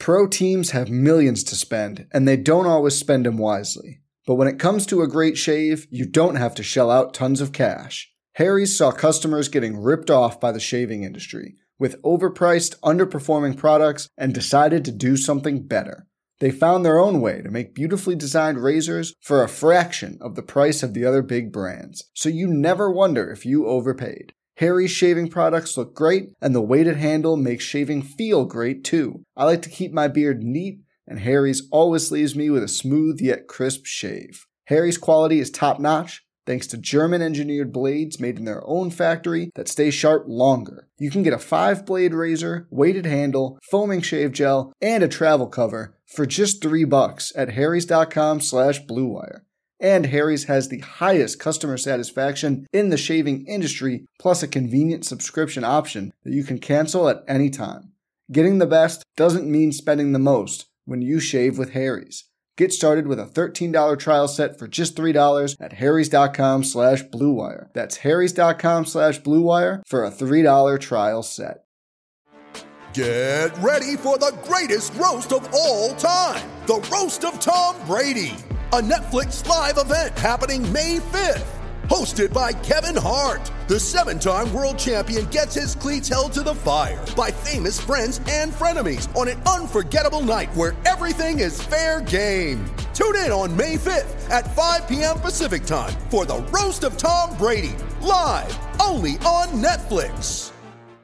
Pro teams have millions to spend, and they don't always spend them wisely. But when it comes to a great shave, you don't have to shell out tons of cash. Harry's saw customers getting ripped off by the shaving industry with overpriced, underperforming products and decided to do something better. They found their own way to make beautifully designed razors for a fraction of the price of the other big brands, so you never wonder if you overpaid. Harry's shaving products look great, and the weighted handle makes shaving feel great too. I like to keep my beard neat, and Harry's always leaves me with a smooth yet crisp shave. Harry's quality is top-notch, thanks to German-engineered blades made in their own factory that stay sharp longer. You can get a 5-blade razor, weighted handle, foaming shave gel, and a travel cover for just $3 at harrys.com/bluewire. And Harry's has the highest customer satisfaction in the shaving industry, plus a convenient subscription option that you can cancel at any time. Getting the best doesn't mean spending the most when you shave with Harry's. Get started with a $13 trial set for just $3 at harrys.com/bluewire. That's harrys.com/bluewire for a $3 trial set. Get ready for the greatest roast of all time, the Roast of Tom Brady, a Netflix live event happening May 5th. Hosted by Kevin Hart, the 7-time world champion gets his cleats held to the fire by famous friends and frenemies on an unforgettable night where everything is fair game. Tune in on May 5th at 5 p.m. Pacific time for the Roast of Tom Brady, live only on Netflix.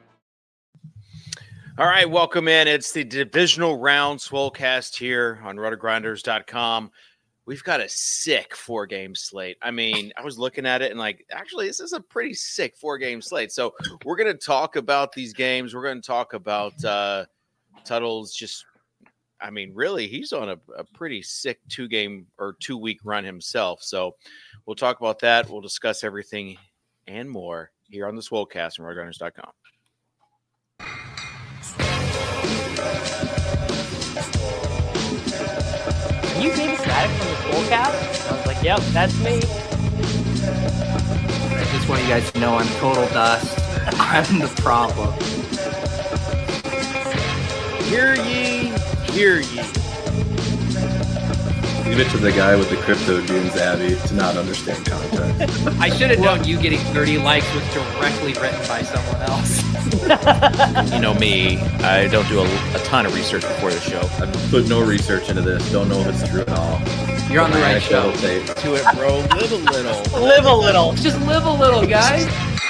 All right, welcome in. It's the divisional round Swolecast here on rotogrinders.com. We've got a sick 4-game slate. I mean, I was looking at it and actually, this is a pretty sick 4-game slate. So we're going to talk about these games. We're going to talk about Tuttle's really, he's on a pretty sick 2-week run himself. So we'll talk about that. We'll discuss everything and more here on the Swolecast on rotogrinders.com. You Davis Maddox from the Swolecast? I was like, yep, that's me. I just want you guys to know I'm total dust. I'm the problem. Hear ye, hear ye. Leave it to the guy with the crypto dunes, Abby, to not understand context. I should have known you getting 30 likes was directly written by someone else. You know me, I don't do a ton of research before the show. I've put no research into this. Don't know if it's true at all. You're on the right show. To it, bro. Live a little. Live a little. Just live a little, guys.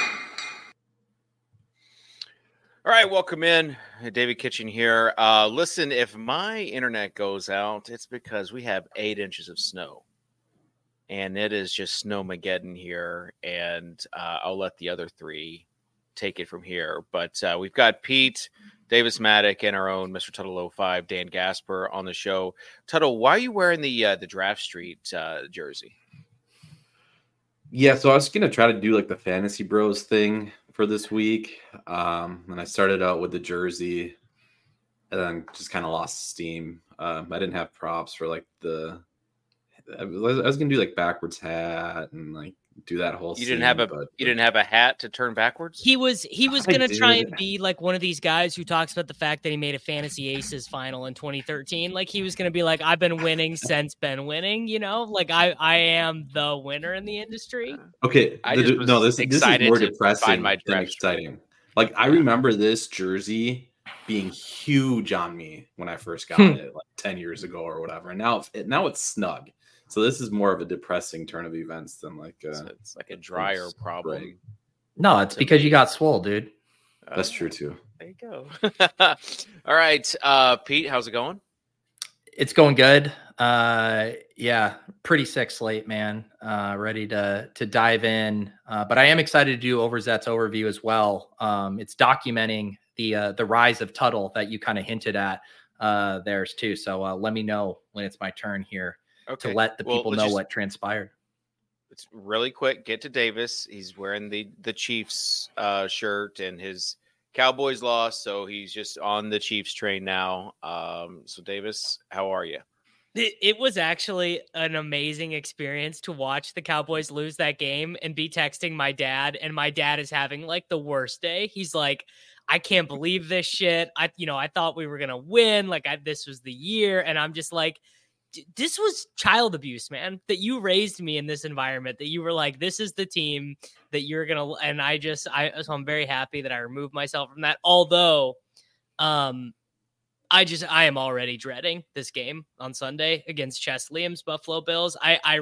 All right, welcome in. David Kitchen here. Listen, if my internet goes out, it's because we have 8 inches of snow. And it is just snowmageddon here. And I'll let the other 3 take it from here. But we've got Pete, Davis Maddock, and our own Mr. Tuttle 05, Dan Gasper on the show. Tuttle, why are you wearing the Draft Street jersey? Yeah, so I was going to try to do the Fantasy Bros thing for this week. And I started out with the jersey and then just kind of lost steam. I didn't have props for I was going to do backwards hat and do that whole You didn't have a hat to turn backwards? He was going to try and be one of these guys who talks about the fact that he made a Fantasy Aces final in 2013. He was going to be I've been winning since been winning, I am the winner in the industry. Okay. This is more depressing than exciting. I remember this jersey being huge on me when I first got it 10 years ago or whatever. And now it's snug. So this is more of a depressing turn of events than it's a dryer problem. Right. No, it's because you got swole, dude. That's true too. There you go. All right, Pete, how's it going? It's going good. Yeah, pretty sick slate, man. Ready to dive in. But I am excited to do Overzet's overview as well. It's documenting the rise of Tuttle that you kind of hinted at theirs too. So let me know when it's my turn here. Okay. To let the people know what transpired. It's really quick. Get to Davis. He's wearing the Chiefs shirt, and his Cowboys lost, so he's just on the Chiefs train now. So Davis, how are you? It was actually an amazing experience to watch the Cowboys lose that game and be texting my dad, and my dad is having like the worst day. He's like, I can't believe this shit. I thought we were going to win. Like this was the year. And I'm just like, this was child abuse, man, that you raised me in this environment, that you were like, this is the team that you're going to, and so I'm very happy that I removed myself from that. Although, I am already dreading this game on Sunday against Chess Liam's Buffalo Bills. I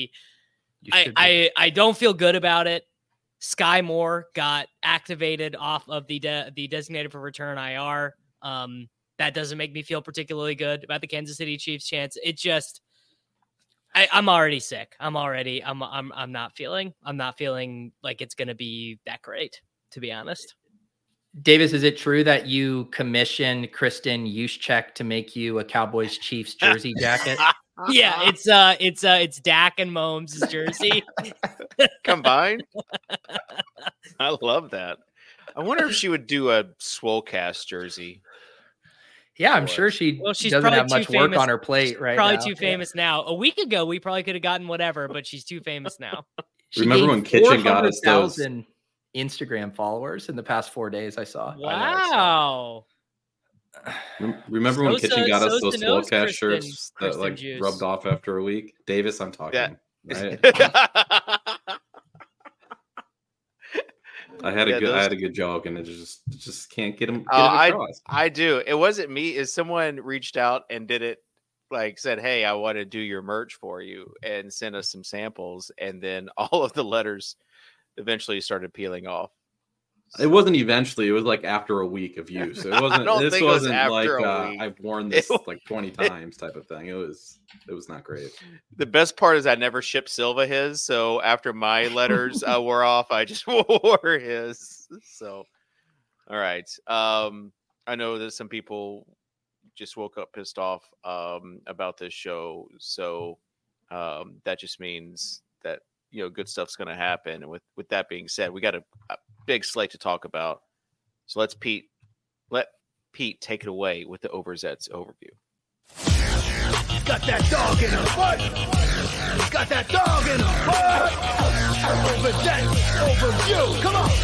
don't feel good about it. Sky Moore got activated off of the designated for return IR. That doesn't make me feel particularly good about the Kansas City Chiefs chance. It just, I'm already sick. I'm not feeling like it's going to be that great, to be honest. Davis, is it true that you commissioned Kristen Juszczyk to make you a Cowboys Chiefs jersey jacket? Yeah, it's Dak and Mahomes' jersey combined. I love that. I wonder if she would do a Swolecast jersey. Yeah, I'm sure she doesn't have much work on her plate right now. Probably too famous now. A week ago, we probably could have gotten whatever, but she's too famous now. Remember when Kitchen got us those Instagram followers in the past 4 days? I saw. Wow. Remember when Kitchen got us those Swolecast shirts that like rubbed off after a week? Davis, I'm talking. Right? I had a good joke, and it just can't get him. I do. It wasn't me. Is someone reached out and did it? Like said, hey, I want to do your merch for you, and sent us some samples, and then all of the letters eventually started peeling off. It wasn't eventually. It was like after a week of use. It wasn't. This wasn't like I've worn this like 20 times type of thing. It was not great. The best part is I never shipped Silva his. So after my letters wore off, I just wore his. So, all right. I know that some people just woke up pissed off about this show. So that just means that good stuff's going to happen. And with that being said, we got a big slate to talk about. So let Pete take it away with the Overzets overview. Got that dog in her butt. Got that dog in her butt. Overzets overview. Come on.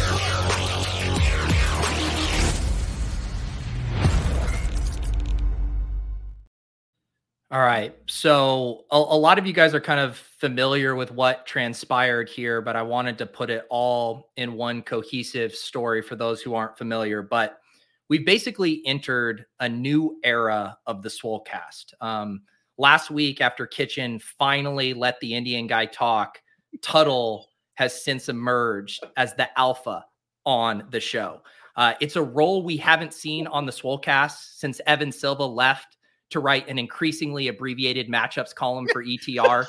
All right. So a lot of you guys are kind of familiar with what transpired here, but I wanted to put it all in one cohesive story for those who aren't familiar. But we've basically entered a new era of the Swolecast. Last week, after Kitchen finally let the Indian guy talk, Tuttle has since emerged as the alpha on the show. It's a role we haven't seen on the Swolecast since Evan Silva left to write an increasingly abbreviated matchups column for ETR.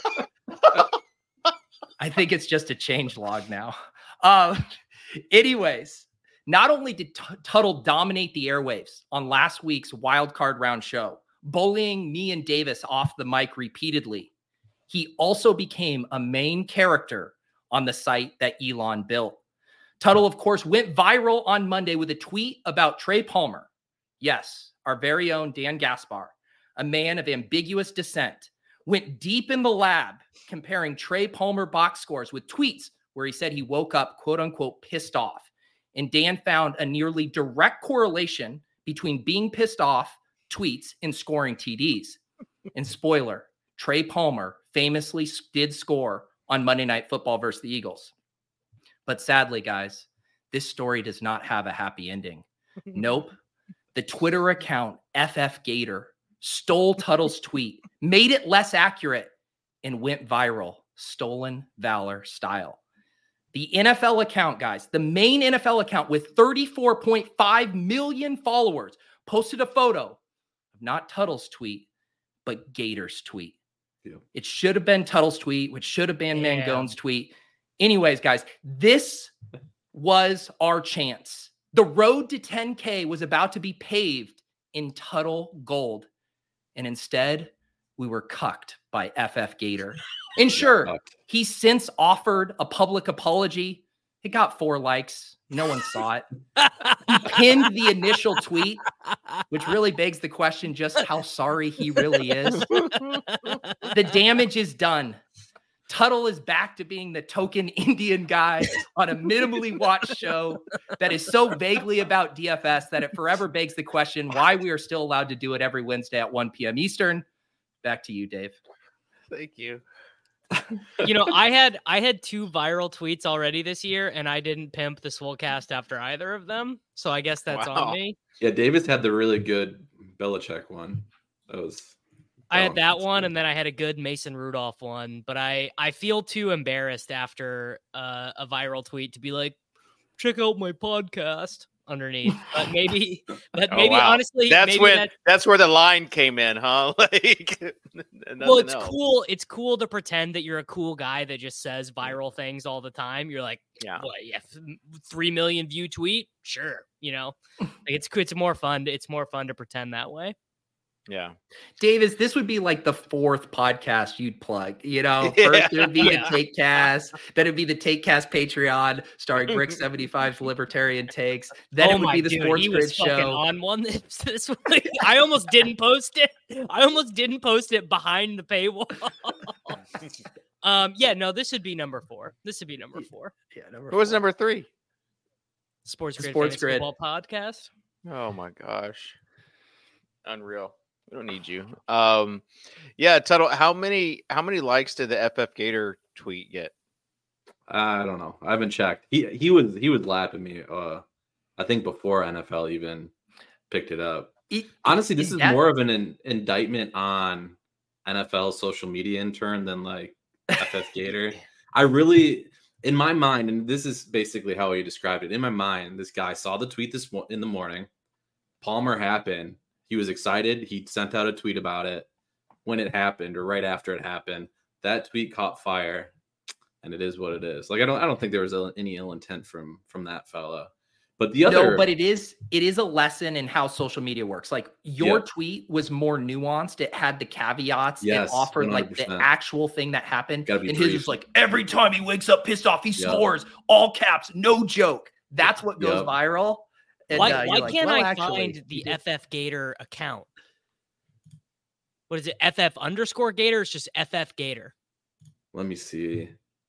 I think it's just a change log now. Anyways, not only did Tuttle dominate the airwaves on last week's wildcard round show, bullying me and Davis off the mic repeatedly, he also became a main character on the site that Elon built. Tuttle, of course, went viral on Monday with a tweet about Trey Palmer. Yes, our very own Dan Gaspar, a man of ambiguous descent, went deep in the lab comparing Trey Palmer box scores with tweets where he said he woke up, quote unquote, pissed off. And Dan found a nearly direct correlation between being pissed off tweets and scoring TDs. And spoiler, Trey Palmer famously did score on Monday Night Football versus the Eagles. But sadly, guys, this story does not have a happy ending. Nope. The Twitter account FF Gator stole Tuttle's tweet, made it less accurate, and went viral, stolen valor style. The NFL account, guys, the main NFL account with 34.5 million followers, posted a photo of not Tuttle's tweet, but Gator's tweet. Yeah. It should have been Tuttle's tweet, which should have been Mangone's tweet. Anyways, guys, this was our chance. The road to 10K was about to be paved in Tuttle gold. And instead, we were cucked by FF Gator. And sure, he's since offered a public apology. It got 4 likes, No one saw it. He pinned the initial tweet, which really begs the question just how sorry he really is. The damage is done. Tuttle is back to being the token Indian guy on a minimally watched show that is so vaguely about DFS that it forever begs the question why we are still allowed to do it every Wednesday at 1 p.m. Eastern. Back to you, Dave. Thank you. You know, I had 2 viral tweets already this year, and I didn't pimp the Swolecast after either of them. So I guess that's on me. Yeah, Davis had the really good Belichick one. I had that one, and then I had a good Mason Rudolph one. But I feel too embarrassed after a viral tweet to be like, check out my podcast underneath. But maybe, honestly, that's where the line came in, huh? Like, well, it's cool. It's cool to pretend that you're a cool guy that just says viral things all the time. You're like, yeah, 3 million view tweet, sure. You know, like it's more fun. It's more fun to pretend that way. Yeah. Davis, this would be like the 4th podcast you'd plug. You know, first it would be the TakeCast, then it'd be the TakeCast Patreon starring Brick 75's Libertarian Takes. Then it would be the Sports Grid show. On one this week. I almost didn't post it. I almost didn't post it behind the paywall. Yeah, no, this would be number 4. This would be number 4. Yeah, number 4. What was number 3? Sports Grid Football Podcast. Oh my gosh. Unreal. We don't need you. Yeah, Tuttle, how many likes did the FF Gator tweet get? I don't know. I haven't checked. He was laughing me. I think before NFL even picked it up. Honestly, this is more of an indictment on NFL social media intern than like FF Gator. I really, in my mind, and this is basically how he described it. In my mind, this guy saw the tweet in the morning. Palmer happened. He was excited. He sent out a tweet about it when it happened or right after it happened. That tweet caught fire, and it is what it is. Like I don't think there was any ill intent from that fella. But the other, no, but it is a lesson in how social media works. Like your tweet was more nuanced. It had the caveats. Yes, it offered 100%. Like the actual thing that happened. And his was like every time he wakes up pissed off, he scores. All caps, no joke. That's what goes viral. And, why can't I find the FF Gator account? What is it? FF_Gator? It's just FF Gator. Let me see.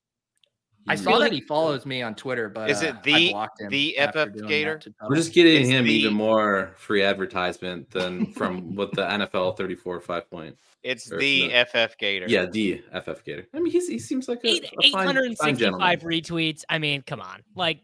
I saw that he follows me on Twitter, but is it the FF Gator? We're just getting him even more free advertisement than from what the NFL 34 5 point. It's the FF Gator. Yeah, the FF Gator. I mean, he seems like a 865 retweets. I mean, come on, like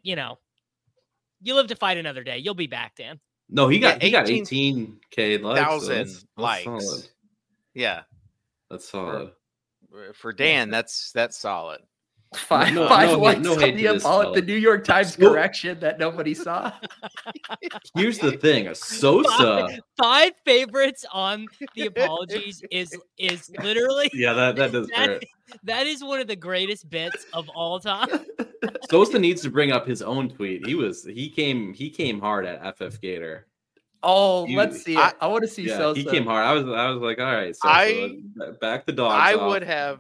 you live to fight another day. You'll be back, Dan. No, he got 18K likes. Likes. Solid. Yeah, that's solid. For Dan, that's solid. Five likes on the New York Times correction that nobody saw. Here's the thing: Sosa. 5 favorites on the apologies is literally. Yeah, that does hurt. That is one of the greatest bits of all time. Sosa needs to bring up his own tweet. He came hard at FF Gator. Oh, let's see it. I want to see Sosa. He came hard. I was like, all right, Sosa, back the dogs. I would have.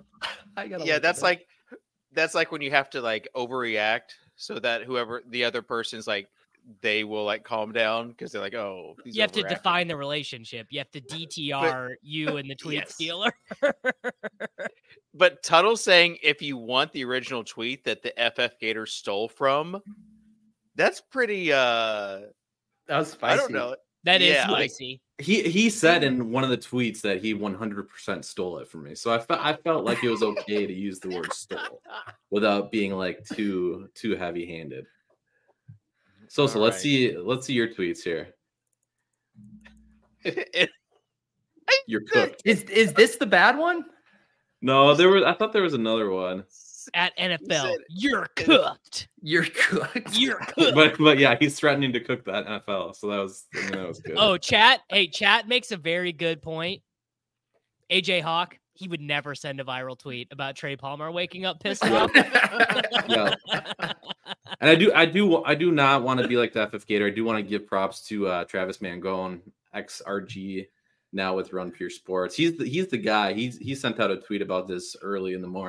That's like when you have to like overreact so that whoever the other person's like, they will like calm down because they're like, oh, you have to define the relationship. You have to DTR you and the tweet stealer. But Tuttle's saying if you want the original tweet that the FF Gator stole from, that's pretty. That was spicy. I don't know. That is spicy. He said in one of the tweets that he 100% stole it from me. So I felt like it was okay to use the word stole without being like too heavy-handed. So let's see your tweets here. You're cooked. Is this the bad one? No, I thought there was another one. At NFL, you're cooked. You're cooked. You're cooked. But yeah, he's threatening to cook that NFL. So that was good. Oh, chat makes a very good point. AJ Hawk, he would never send a viral tweet about Trey Palmer waking up pissed off. Yeah. And I do not want to be like the FF Gator. I do want to give props to Travis Mangone, XRG, now with Run Pure Sports. He's the guy. He sent out a tweet about this early in the morning.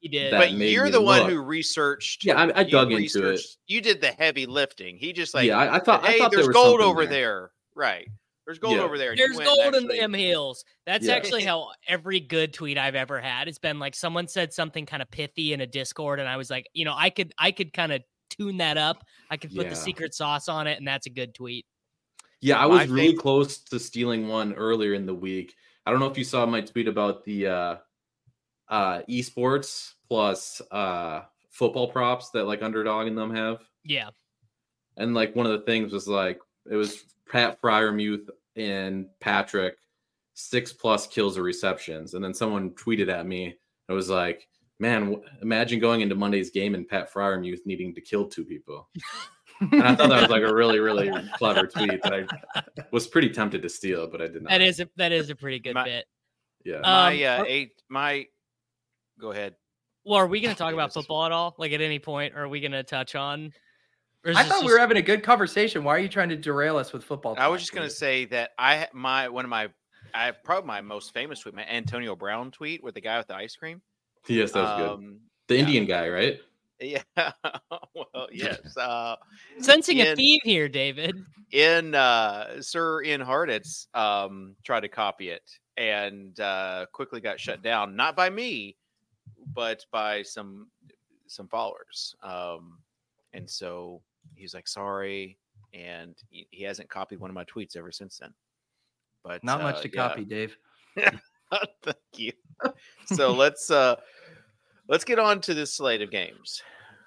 He did. that But made you're me the one look. who researched. Yeah, I you dug into it. You did the heavy lifting. He just like, Yeah, I thought. hey, I thought there's there was gold something over there. there. Right. There's gold Yeah. over there. And There's you went gold and in actually, them hills. That's Yeah. actually how every good tweet I've ever had. It's been like someone said something kind of pithy in a Discord, and I was like, I could kind of tune that up. I could put the Yeah. secret sauce on it, and that's a good tweet. Yeah, I My was really close to stealing one earlier in the week. I don't know if you saw my tweet about the esports plus football props that like Underdog and them have. Yeah. And like one of the things was like it was Pat Fryermuth and Patrick 6+ kills or receptions, and then someone tweeted at me. It was like, man, imagine going into Monday's game and Pat Fryermuth needing to kill 2 people. And I thought that was like a really, really clever tweet that I was pretty tempted to steal, but I did not. That is a pretty good bit. Yeah. Go ahead. Well, are we going to talk about football at all? Like at any point, or are we going to touch on? I thought we were having a good conversation. Why are you trying to derail us with football? I was just going to say that probably my most famous tweet, my Antonio Brown tweet with the guy with the ice cream. Yes, that was good. The Indian guy, right? Yeah. Well, yes. Sensing a theme here, David. Sir Ian Harditz tried to copy it and quickly got shut down, not by me, but by some followers. And so he's like, sorry, and he hasn't copied one of my tweets ever since then. But not much to copy, Dave. Thank you. So let's get on to this slate of games,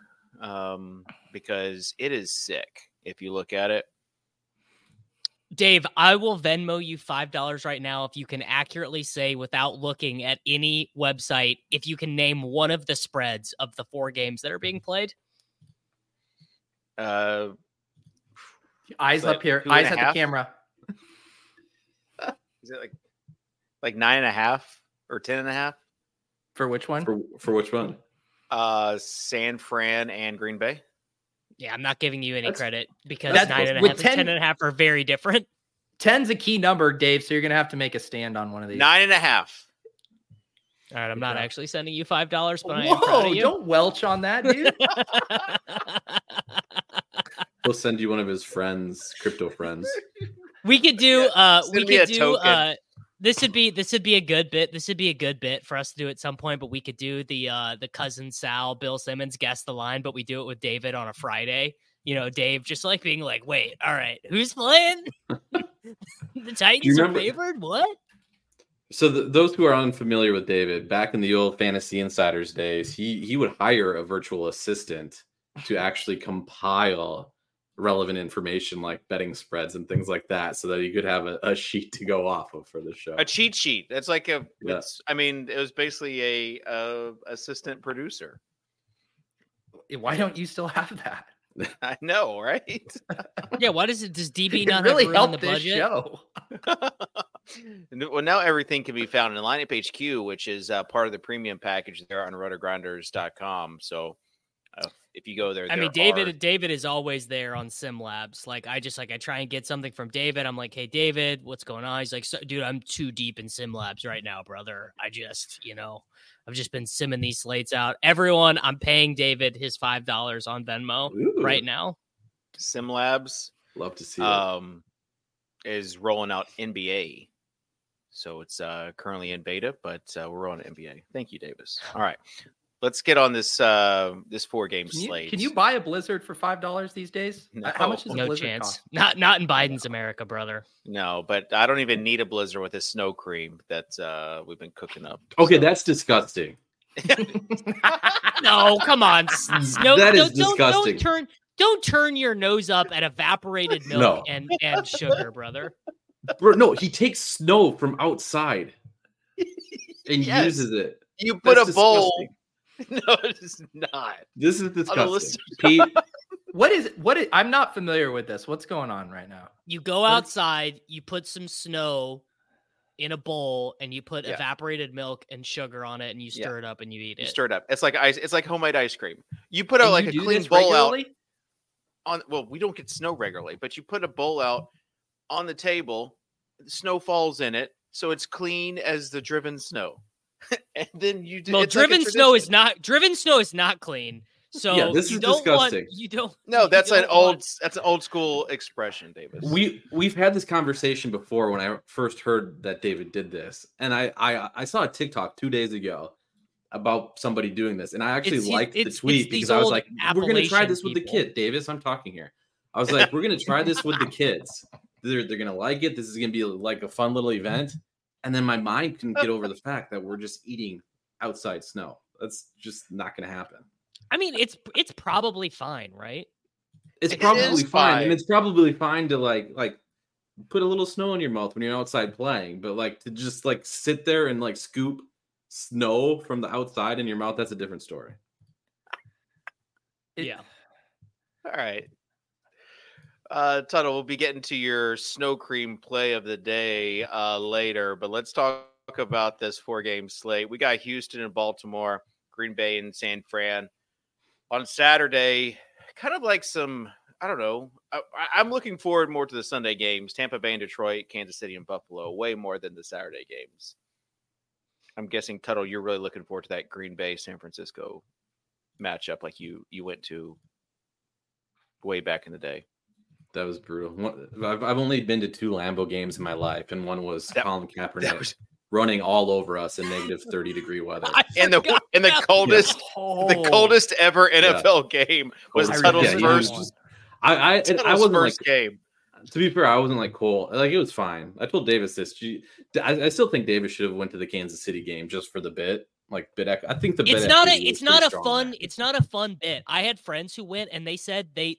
because it is sick if you look at it. Dave, I will Venmo you $5 right now if you can accurately say, without looking at any website, if you can name one of the spreads of the 4 games that are being played. Eyes up here. Eyes at the camera. Is it like 9.5 or 10.5? For which one? For which one? San Fran and Green Bay. Yeah, I'm not giving you any credit because that's 9.5 and 10.5 are very different. 10's a key number, Dave, so you're going to have to make a stand on one of these. 9.5. All right, I'm not actually sending you $5, but I am proud of you. Don't welch on that, dude. He'll send you one of his friends, crypto friends. We could do this would be a good bit. This would be a good bit for us to do at some point, but we could do the cousin Sal, Bill Simmons guess the line, but we do it with David on a Friday. Dave just like being like, wait, all right, who's playing? The Titans are favored? What? So those who are unfamiliar with David, back in the old Fantasy Insiders days, he would hire a virtual assistant to actually compile relevant information like betting spreads and things like that, so that you could have a sheet to go off of for the show. A cheat sheet. That's like it was basically a assistant producer. Why don't you still have that? I know, right? Yeah, does DB not really have room help in the this budget? show? Well, now everything can be found in Lineup HQ, which is part of the premium package there on rotogrinders.com. So if you go there, David is always there on SimLabs. Like I try and get something from David. I'm like, hey, David, what's going on? He's like, dude, I'm too deep in SimLabs right now, brother. I've just been simming these slates out. Everyone, I'm paying David his $5 on Venmo right now. SimLabs, love to see it. Is rolling out NBA. So it's currently in beta, but we're rolling NBA. Thank you, Davis. All right. Let's get on this 4-game slate. Can you buy a Blizzard for $5 these days? No. How much is a no Blizzard chance? cost? Not in Biden's America, brother. No, but I don't even need a Blizzard with this snow cream that we've been cooking up. Okay, that's disgusting. No, come on. Snow, that is disgusting. Don't turn your nose up at evaporated milk and sugar, brother. Bro, no, he takes snow from outside and uses it. You put a bowl. No, it's not. This is disgusting. Pete, what is? I'm not familiar with this. What's going on right now? You go outside, you put some snow in a bowl, and you put evaporated milk and sugar on it, and you stir it up and you eat it. You stir it up. It's like ice. It's like homemade ice cream. You put a clean bowl regularly? out. Well, we don't get snow regularly, but you put a bowl out on the table. The snow falls in it, so it's clean as the driven snow. And then you do. Well, it's like a driven snow is tradition. not clean. So Yeah, this you is don't disgusting. No, you that's don't an old school expression, Davis. We've had this conversation before when I first heard that David did this, and I saw a TikTok 2 days ago about somebody doing this, and I actually liked the tweet because I was like, "We're going to try this with the kid, Davis." I'm talking here. I was like, "We're going to try this with the kids. They're going to like it. This is going to be like a fun little event." And then my mind couldn't get over the fact that we're just eating outside snow. That's just not going to happen. I mean, it's probably fine, right? It's It probably is fine, and fine. it's probably fine to like put a little snow in your mouth when you're outside playing, but like to just like sit there and like scoop snow from the outside in your mouth, that's a different story. Yeah. All right. Tuttle, we'll be getting to your snow cream play of the day later, but let's talk about this 4-game slate. We got Houston and Baltimore, Green Bay and San Fran. On Saturday, kind of like some, I don't know. I'm looking forward more to the Sunday games, Tampa Bay and Detroit, Kansas City and Buffalo, way more than the Saturday games. I'm guessing, Tuttle, you're really looking forward to that Green Bay San Francisco matchup like you went to way back in the day. That was brutal. I've only been to 2 Lambeau games in my life, and one was Colin Kaepernick running all over us in negative 30-degree weather. And the coldest the coldest ever NFL game was Tuttle's first. I wasn't first like game. To be fair, I wasn't like cold. Like it was fine. I told Davis this. I still think Davis should have went to the Kansas City game just for the bit. Like bit. I think the bit. It's not a fun bit. I had friends who went and they said they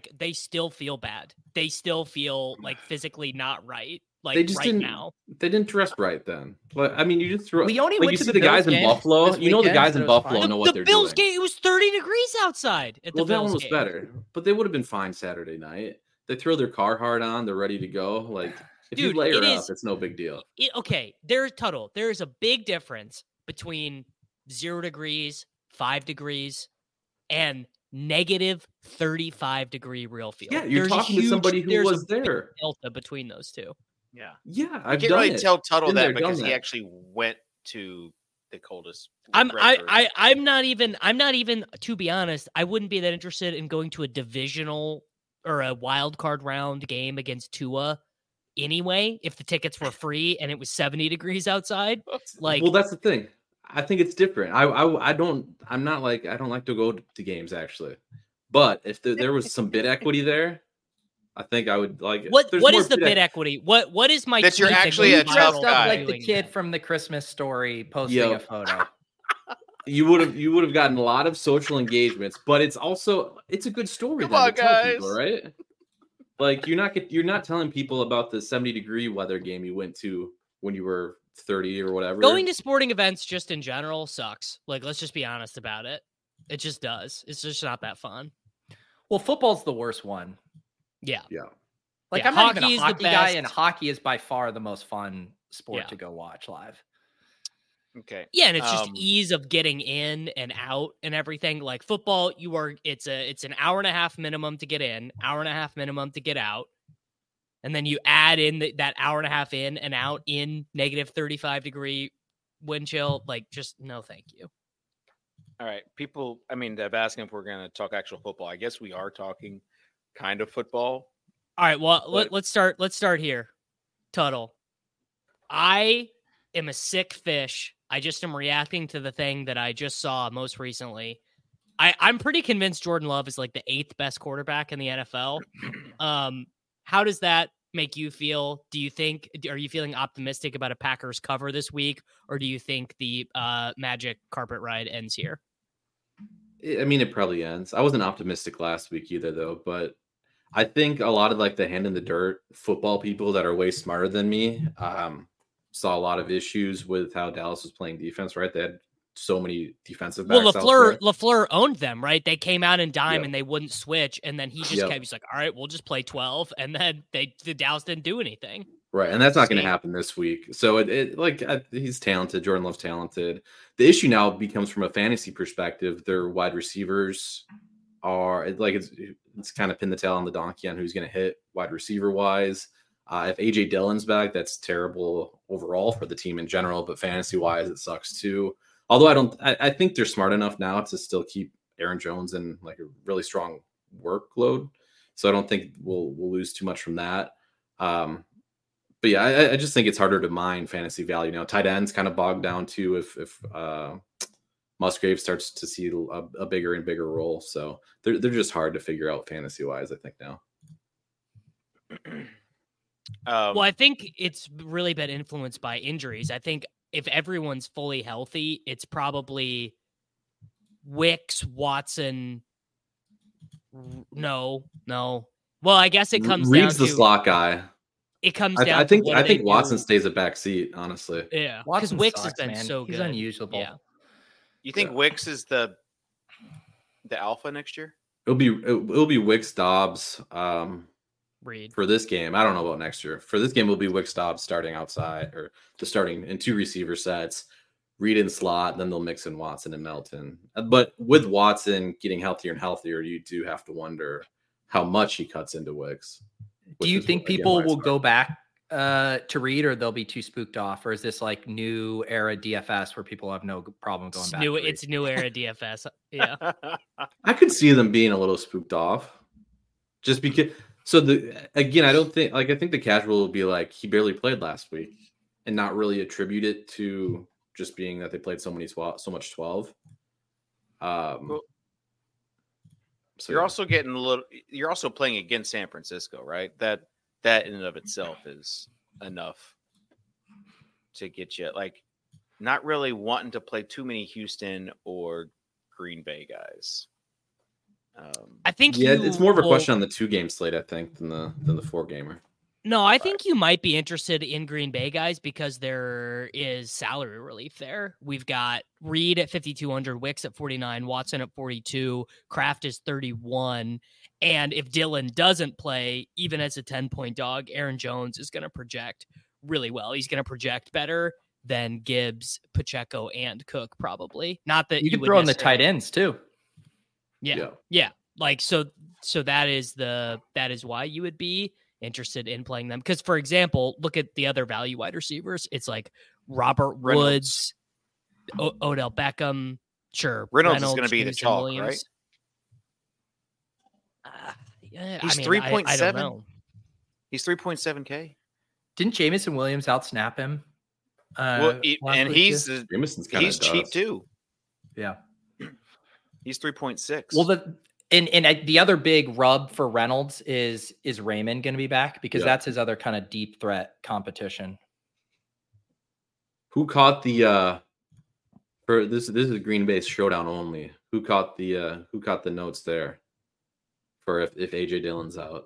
still feel bad. They still feel like physically not right. Like they just didn't. Now. They didn't dress right then. Like, I mean, you just threw. We only like, went you to see the guys Bills in Buffalo. You know the guys in Buffalo know what they're doing. The Bills game. It was 30 degrees outside. At the well, that Bills one was game. better, but they would have been fine Saturday night. They throw their Carhartt on. They're ready to go. Like if you layer up, it's no big deal. Okay, there's Tuttle. There is a big difference between 0 degrees, 5 degrees, and negative 35-degree real feel. Yeah, you're talking to somebody who was there. Delta between those two. Yeah. I can't really tell Tuttle that because he actually went to the coldest. I'm not even, to be honest, I wouldn't be that interested in going to a divisional or a wild card round game against Tua anyway, if the tickets were free and it was 70 degrees outside. Like, well, that's the thing. I think it's different. I don't like to go to games actually, but if there was some bid equity there, I think I would like. What is the bid equity? What is my? That you're actually a tough guy, like the kid from the Christmas Story posting a photo. You would have gotten a lot of social engagements, but it's a good story. Come on, guys, people, right? Like you're not telling people about the 70-degree weather game you went to when you were 30 or whatever. Going to sporting events just in general sucks. Like, let's just be honest about it. It just does. It's just not that fun. Well, football's the worst one. Yeah. Like I'm not even a hockey guy, and hockey is by far the most fun sport to go watch live. Okay. Yeah, and it's just ease of getting in and out and everything. Like football, it's an hour and a half minimum to get in, hour and a half minimum to get out. And then you add in that hour and a half in and out in negative 35-degree wind chill. Like, just no, thank you. All right. People, they're asking if we're going to talk actual football. I guess we are talking kind of football. All right. Well, let's start here. Tuttle. I am a sick fish. I just am reacting to the thing that I just saw most recently. I'm pretty convinced Jordan Love is like the 8th best quarterback in the NFL. How does that make you feel? Are you feeling optimistic about a Packers cover this week, or do you think the magic carpet ride ends here? It probably ends. I wasn't optimistic last week either, though, but I think a lot of like the hand in the dirt football people that are way smarter than me saw a lot of issues with how Dallas was playing defense, right? They had so many defensive backs. Well, LaFleur owned them, right? They came out in dime and they wouldn't switch, and then he just kept. He's like, "All right, we'll just play 12," and then the Dallas didn't do anything. Right, and that's not going to happen this week. So he's talented. Jordan Love's talented. The issue now becomes from a fantasy perspective. Their wide receivers are it's kind of pin the tail on the donkey on who's going to hit wide receiver wise. If AJ Dillon's back, that's terrible overall for the team in general, but fantasy wise, it sucks too. Although I think they're smart enough now to still keep Aaron Jones in like a really strong workload. So I don't think we'll lose too much from that. But yeah, I just think it's harder to mine fantasy value now. Tight ends kind of bogged down too if Musgrave starts to see a bigger and bigger role. So they're just hard to figure out fantasy wise, I think now. Well, I think it's really been influenced by injuries. I think if everyone's fully healthy, it's probably Wicks, Watson. No. Well, I guess it comes Reed's down the to slot guy. It comes down. I think to Watson stays a back seat, honestly. Yeah, because Wicks has been man. so good. He's unusable. Yeah. You think Wicks is the alpha next year? It'll be Wicks, Dobbs. Reed. For this game, I don't know about next year. For this game, will be Wicks, Dobbs starting outside or starting in 2 receiver sets, Reed in slot, then they'll mix in Watson and Melton. But with Watson getting healthier and healthier, you do have to wonder how much he cuts into Wicks. Do you think people will go back to Reed, or they'll be too spooked off, or is this like new era DFS where people have no problem going back? It's new era DFS. Yeah, I could see them being a little spooked off, just because. So I don't think I think the casual will be like he barely played last week, and not really attribute it to just being that they played so much 12. So you're also playing against San Francisco, right? That in and of itself is enough to get you like not really wanting to play too many Houston or Green Bay guys. I think it's more of a question on the 2-game slate, I think, than the 4-gamer. No, I think you might be interested in Green Bay guys because there is salary relief there. We've got Reed at 5,200, Wicks at 49, Watson at 42, Kraft is 31. And if Dillon doesn't play, even as a 10-point dog, Aaron Jones is going to project really well. He's going to project better than Gibbs, Pacheco, and Cook, probably. Not that you could throw in the tight ends too. Yeah. Like so that is why you would be interested in playing them. Because, for example, look at the other value wide receivers. It's like Robert Woods, Odell Beckham. Sure, Reynolds is going to be the chalk, Williams. Right? He's 3.7. He's 3.7K. Didn't Jameson Williams outsnap him? He's cheap too. Yeah. He's 3.6. Well, the other big rub for Reynolds is Raymond going to be back because that's his other kind of deep threat competition. Who caught the for this is Green Bay showdown only. Who caught the notes there for if AJ Dillon's out?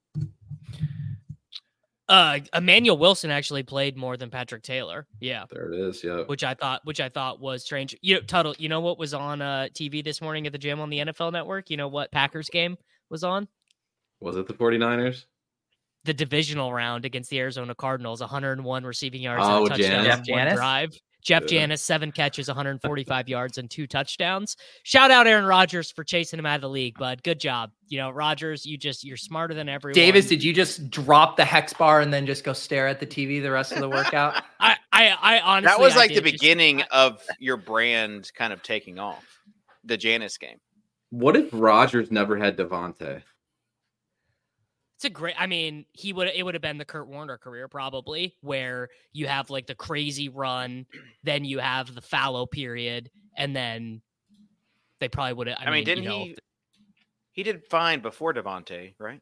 Emmanuel Wilson actually played more than Patrick Taylor. Yeah, there it is. Yeah, which I thought was strange. Tuttle, you know what was on TV this morning at the gym on the NFL Network? You know what Packers game was on? Was it the 49ers? The divisional round against the Arizona Cardinals, 101 receiving yards and a touchdown on one drive. Jeff Janis, 7 catches, 145 yards, and 2 touchdowns. Shout out Aaron Rodgers for chasing him out of the league, bud. Good job. You know, Rodgers, you're smarter than everyone. Davis, did you just drop the hex bar and then just go stare at the TV the rest of the workout? I honestly, that was like the beginning of your brand kind of taking off. The Janis game. What if Rodgers never had Devontae? It would have been the Kurt Warner career probably, where you have like the crazy run, then you have the fallow period, and then they probably would have. He did fine before Devontae, right?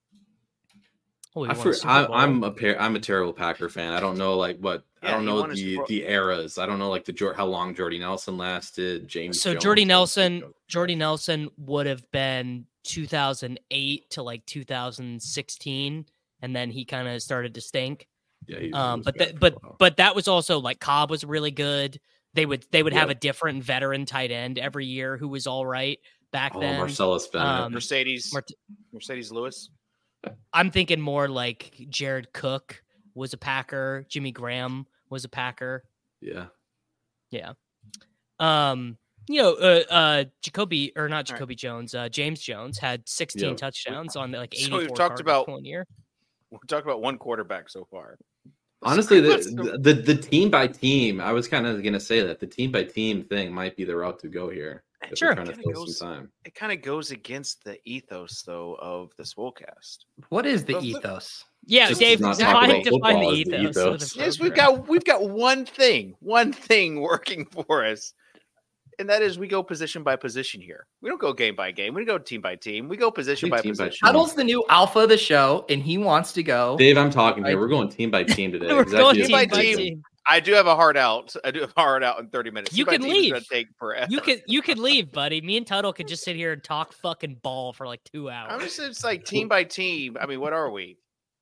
I'm a terrible Packer fan. I don't know I don't know the eras. I don't know how long Jordy Nelson lasted. James. So Jones, Jordy Nelson would have been 2008 to like 2016, and then he kind of started to stink. Yeah, but that was also like Cobb was really good. They would have a different veteran tight end every year who was all right back then. Marcellus Bennett, Mercedes Lewis. I'm thinking more like Jared Cook was a Packer. Jimmy Graham was a Packer. Yeah. Jacoby Jones, James Jones had 16 touchdowns on like 84 so we've talked about one year. We're talking about one quarterback so far. Honestly, the team by team, I was kind of going to say that the team by team thing might be the route to go here. If Sure. we're trying to fill some time. It kind of goes against the ethos, though, of the Swolecast. What is the ethos? Yeah, Just Dave, not talk define about the football is the ethos. of ethos. the Yes, program. we've got one thing working for us, and that is we go position by position here. We don't go game by game. We don't go team by team. We go position by Team by position. team. Huddle's the new alpha of the show, and he wants to go. Dave, I'm talking here. We're going team by team today. We're going team by team. I do have a hard out. In 30 minutes. You can leave. It's gonna take forever. You can leave, buddy. Me and Tuttle could just sit here and talk fucking ball for like 2 hours. I'm just it's like team by team. I mean, what are we?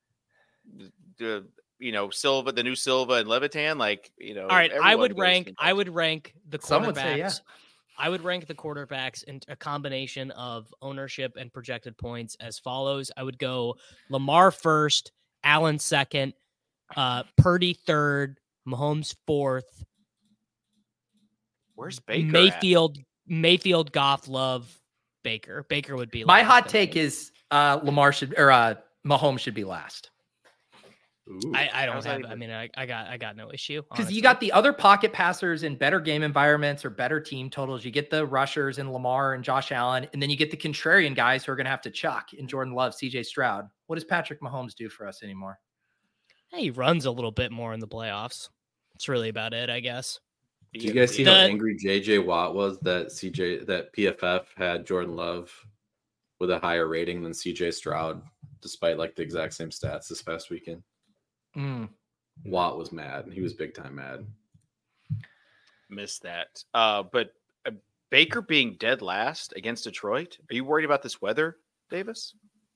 Silva, the new Silva and Levitan. All right, I would rank the Some would say, quarterbacks. I would rank the quarterbacks in a combination of ownership and projected points as follows. I would go Lamar first, Allen second, Purdy third, Mahomes fourth. Where's Baker? Mayfield, Goff, Love, Baker. Baker would be My last, hot I take think. is Mahomes should be last. Ooh. I don't How's have. that I mean, I got no issue Because honestly. you got the other pocket passers in better game environments or better team totals. You get the rushers in Lamar and Josh Allen, and then you get the contrarian guys who are going to have to chuck in Jordan Love, CJ Stroud. What does Patrick Mahomes do for us anymore? Hey, he runs a little bit more in the playoffs. That's really about it, I guess. Did you guys see how angry JJ Watt was that PFF had Jordan Love with a higher rating than CJ Stroud, despite like the exact same stats this past weekend? Watt was mad. He was big time mad. Missed that. But Baker being dead last against Detroit. Are you worried about this weather, Davis?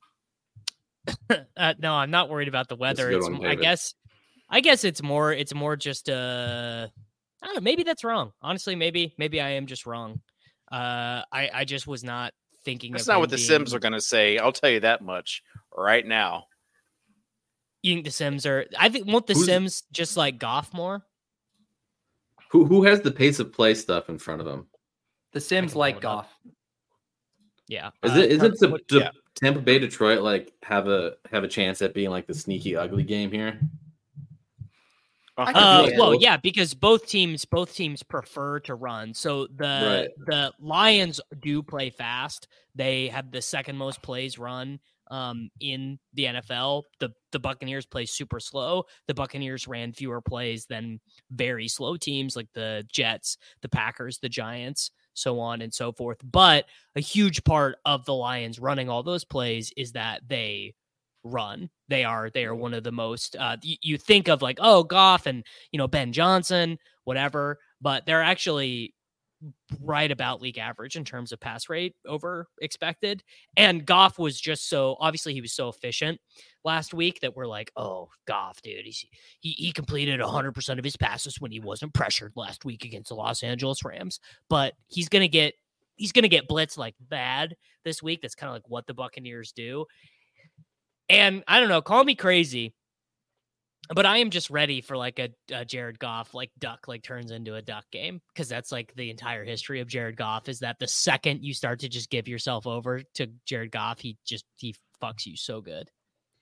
No, I'm not worried about the weather. That's a good one, David. I guess it's more just I don't know, maybe that's wrong. Honestly, maybe I am just wrong. I just was not thinking That's of not him what the being- Sims are going to say. I'll tell you that much right now. You think the Sims are won't the Sims just like Goff more? Who has the pace of play stuff in front of him? The Sims pull like it up. Goff. Yeah. Isn't Tampa Bay Detroit like have a chance at being like the sneaky ugly game here? Well, yeah, because both teams prefer to run. So the Lions do play fast. They have the second most plays run in the NFL. The Buccaneers play super slow. The Buccaneers ran fewer plays than very slow teams like the Jets, the Packers, the Giants, so on and so forth. But a huge part of the Lions running all those plays is that they run. They are one of the most you think of like, oh, Goff and Ben Johnson, whatever, but they're actually right about league average in terms of pass rate over expected. And Goff was just he was so efficient last week that we're like, oh, Goff, dude, he completed 100% of his passes when he wasn't pressured last week against the Los Angeles Rams. But he's gonna get blitzed like bad this week. That's kind of like what the Buccaneers do. And I don't know, call me crazy, but I am just ready for like a Jared Goff like duck like turns into a duck game, because that's like the entire history of Jared Goff is that the second you start to just give yourself over to Jared Goff, he fucks you so good.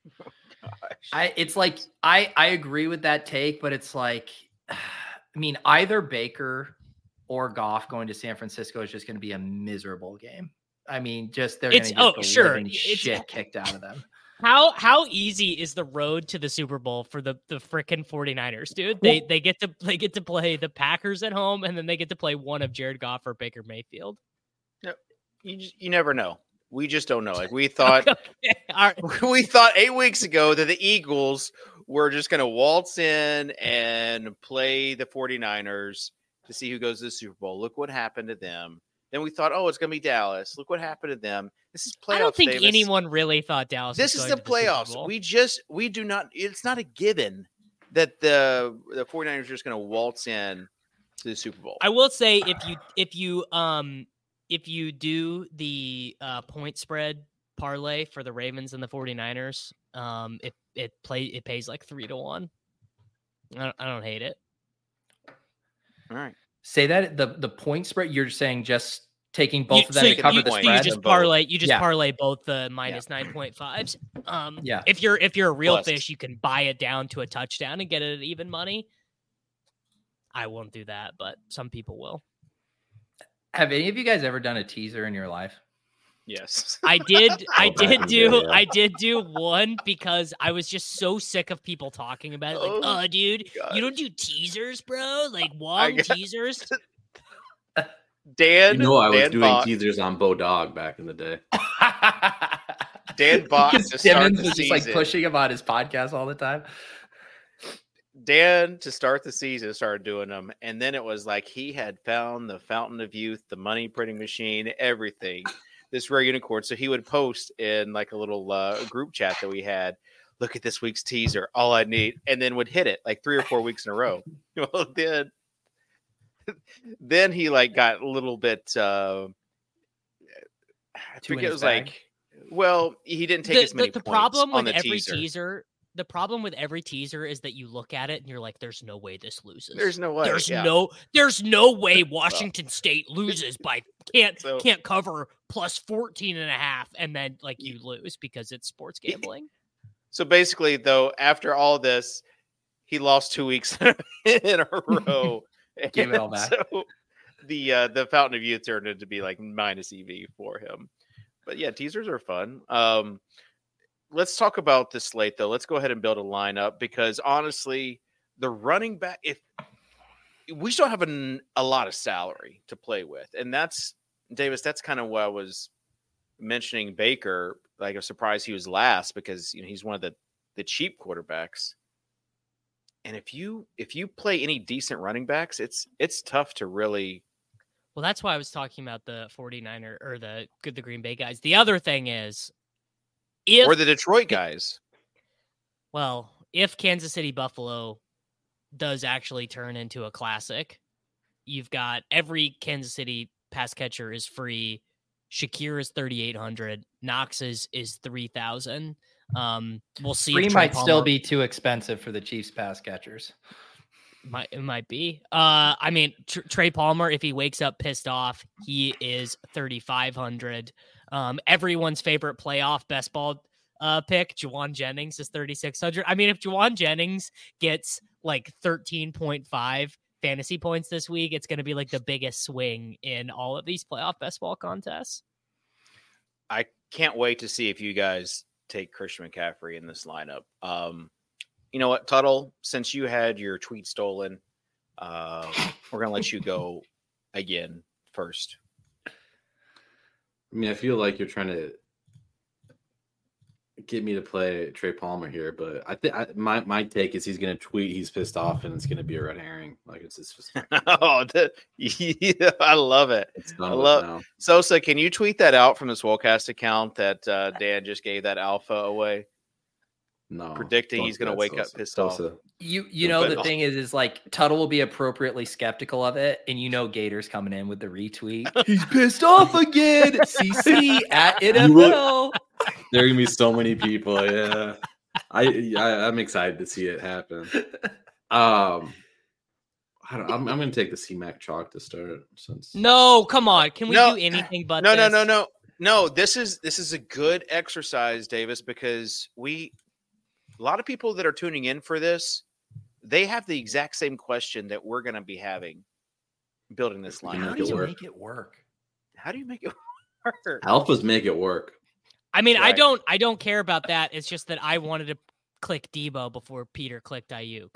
I agree with that take, but it's like, I mean, either Baker or Goff going to San Francisco is just going to be a miserable game. I mean, just they're going to get the living shit kicked out of them. How easy is the road to the Super Bowl for the frickin' 49ers, dude? They get to play the Packers at home, and then they get to play one of Jared Goff or Baker Mayfield. No, you never know. We just don't know. Like we thought, Right. we thought 8 weeks ago that the Eagles were just going to waltz in and play the 49ers to see who goes to the Super Bowl. Look what happened to them. Then we thought, oh, it's going to be Dallas. Look what happened to them. This is playoffs. I don't think Davis. anyone really thought Dallas. This is the playoffs. We do not. It's not a given that the 49ers are just going to waltz in to the Super Bowl. I will say if you do the point spread parlay for the Ravens and the 49ers, it pays like 3-1. I don't hate it. All right. Say that the point spread, you're saying just taking both of them to cover the spread. You just parlay both the minus 9.5s. If you're a real fish, you can buy it down to a touchdown and get it at even money. I won't do that, but some people will. Have any of you guys ever done a teaser in your life? Yes. I did. I did do one because I was just so sick of people talking about it. Like, oh, dude, you don't do teasers, bro? Like, teasers? Dan, I was doing teasers on Bo Dog back in the day. Dan bought to start the was season. Just like pushing him on his podcast all the time. Dan, to start the season, started doing them, and then it was like he had found the fountain of youth, the money printing machine, everything. This rare unicorn. So he would post in like a little group chat that we had. Look at this week's teaser. All I need, and then would hit it like 3 or 4 weeks in a row. Well, then he like got a little bit. I think it was like, well, he didn't take as many. The points problem on with the every teaser. The problem with every teaser is that you look at it and you're like, "There's no way this loses. There's no way. There's no way Washington State loses by can't cover plus 14.5, and then like you lose because it's sports gambling." So basically, though, after all this, he lost 2 weeks in a row. Gave it all back. So the fountain of youth turned into be like minus EV for him. But yeah, teasers are fun. Let's talk about the slate, though. Let's go ahead and build a lineup because honestly, the running back, if we still have a lot of salary to play with, and that's Davis. That's kind of what I was mentioning. Baker, like I'm surprised he was last because he's one of the cheap quarterbacks. And if you play any decent running backs, it's tough to really. Well, that's why I was talking about the 49er or the Green Bay guys. The other thing is, or the Detroit guys. Well, if Kansas City Buffalo does actually turn into a classic, you've got every Kansas City pass catcher is free. Shakir is 3,800. Knox is 3,000. We'll see. Free might still be too expensive for the Chiefs pass catchers. It might be. I mean, Trey Palmer, if he wakes up pissed off, he is 3,500. Everyone's favorite playoff best ball pick, Juwan Jennings, is 3,600. I mean, if Juwan Jennings gets like 13.5 fantasy points this week, it's going to be like the biggest swing in all of these playoff best ball contests. I can't wait to see if you guys take Christian McCaffrey in this lineup. You know what, Tuttle, since you had your tweet stolen, we're going to let you go again first. I mean, I feel like you're trying to get me to play Trey Palmer here, but I think my take is he's going to tweet he's pissed off and it's going to be a red herring. Like it's just I love it. I love Sosa. Can you tweet that out from the Swolecast account that Dan just gave that alpha away? No, predicting he's going to wake up pissed off. You know, the thing is like Tuttle will be appropriately skeptical of it, and Gator's coming in with the retweet. He's pissed off again. CC at NFL. There are gonna be so many people. Yeah, I'm excited to see it happen. I'm gonna take the C-Mac chalk to start. No, come on. Can we do anything but this? No. This is a good exercise, Davis, because a lot of people that are tuning in for this, they have the exact same question that we're going to be having building this line. How do you make it work? How do you make it work? Alphas make it work. I mean, right. I don't care about that. It's just that I wanted to click Debo before Peter clicked Ayuk.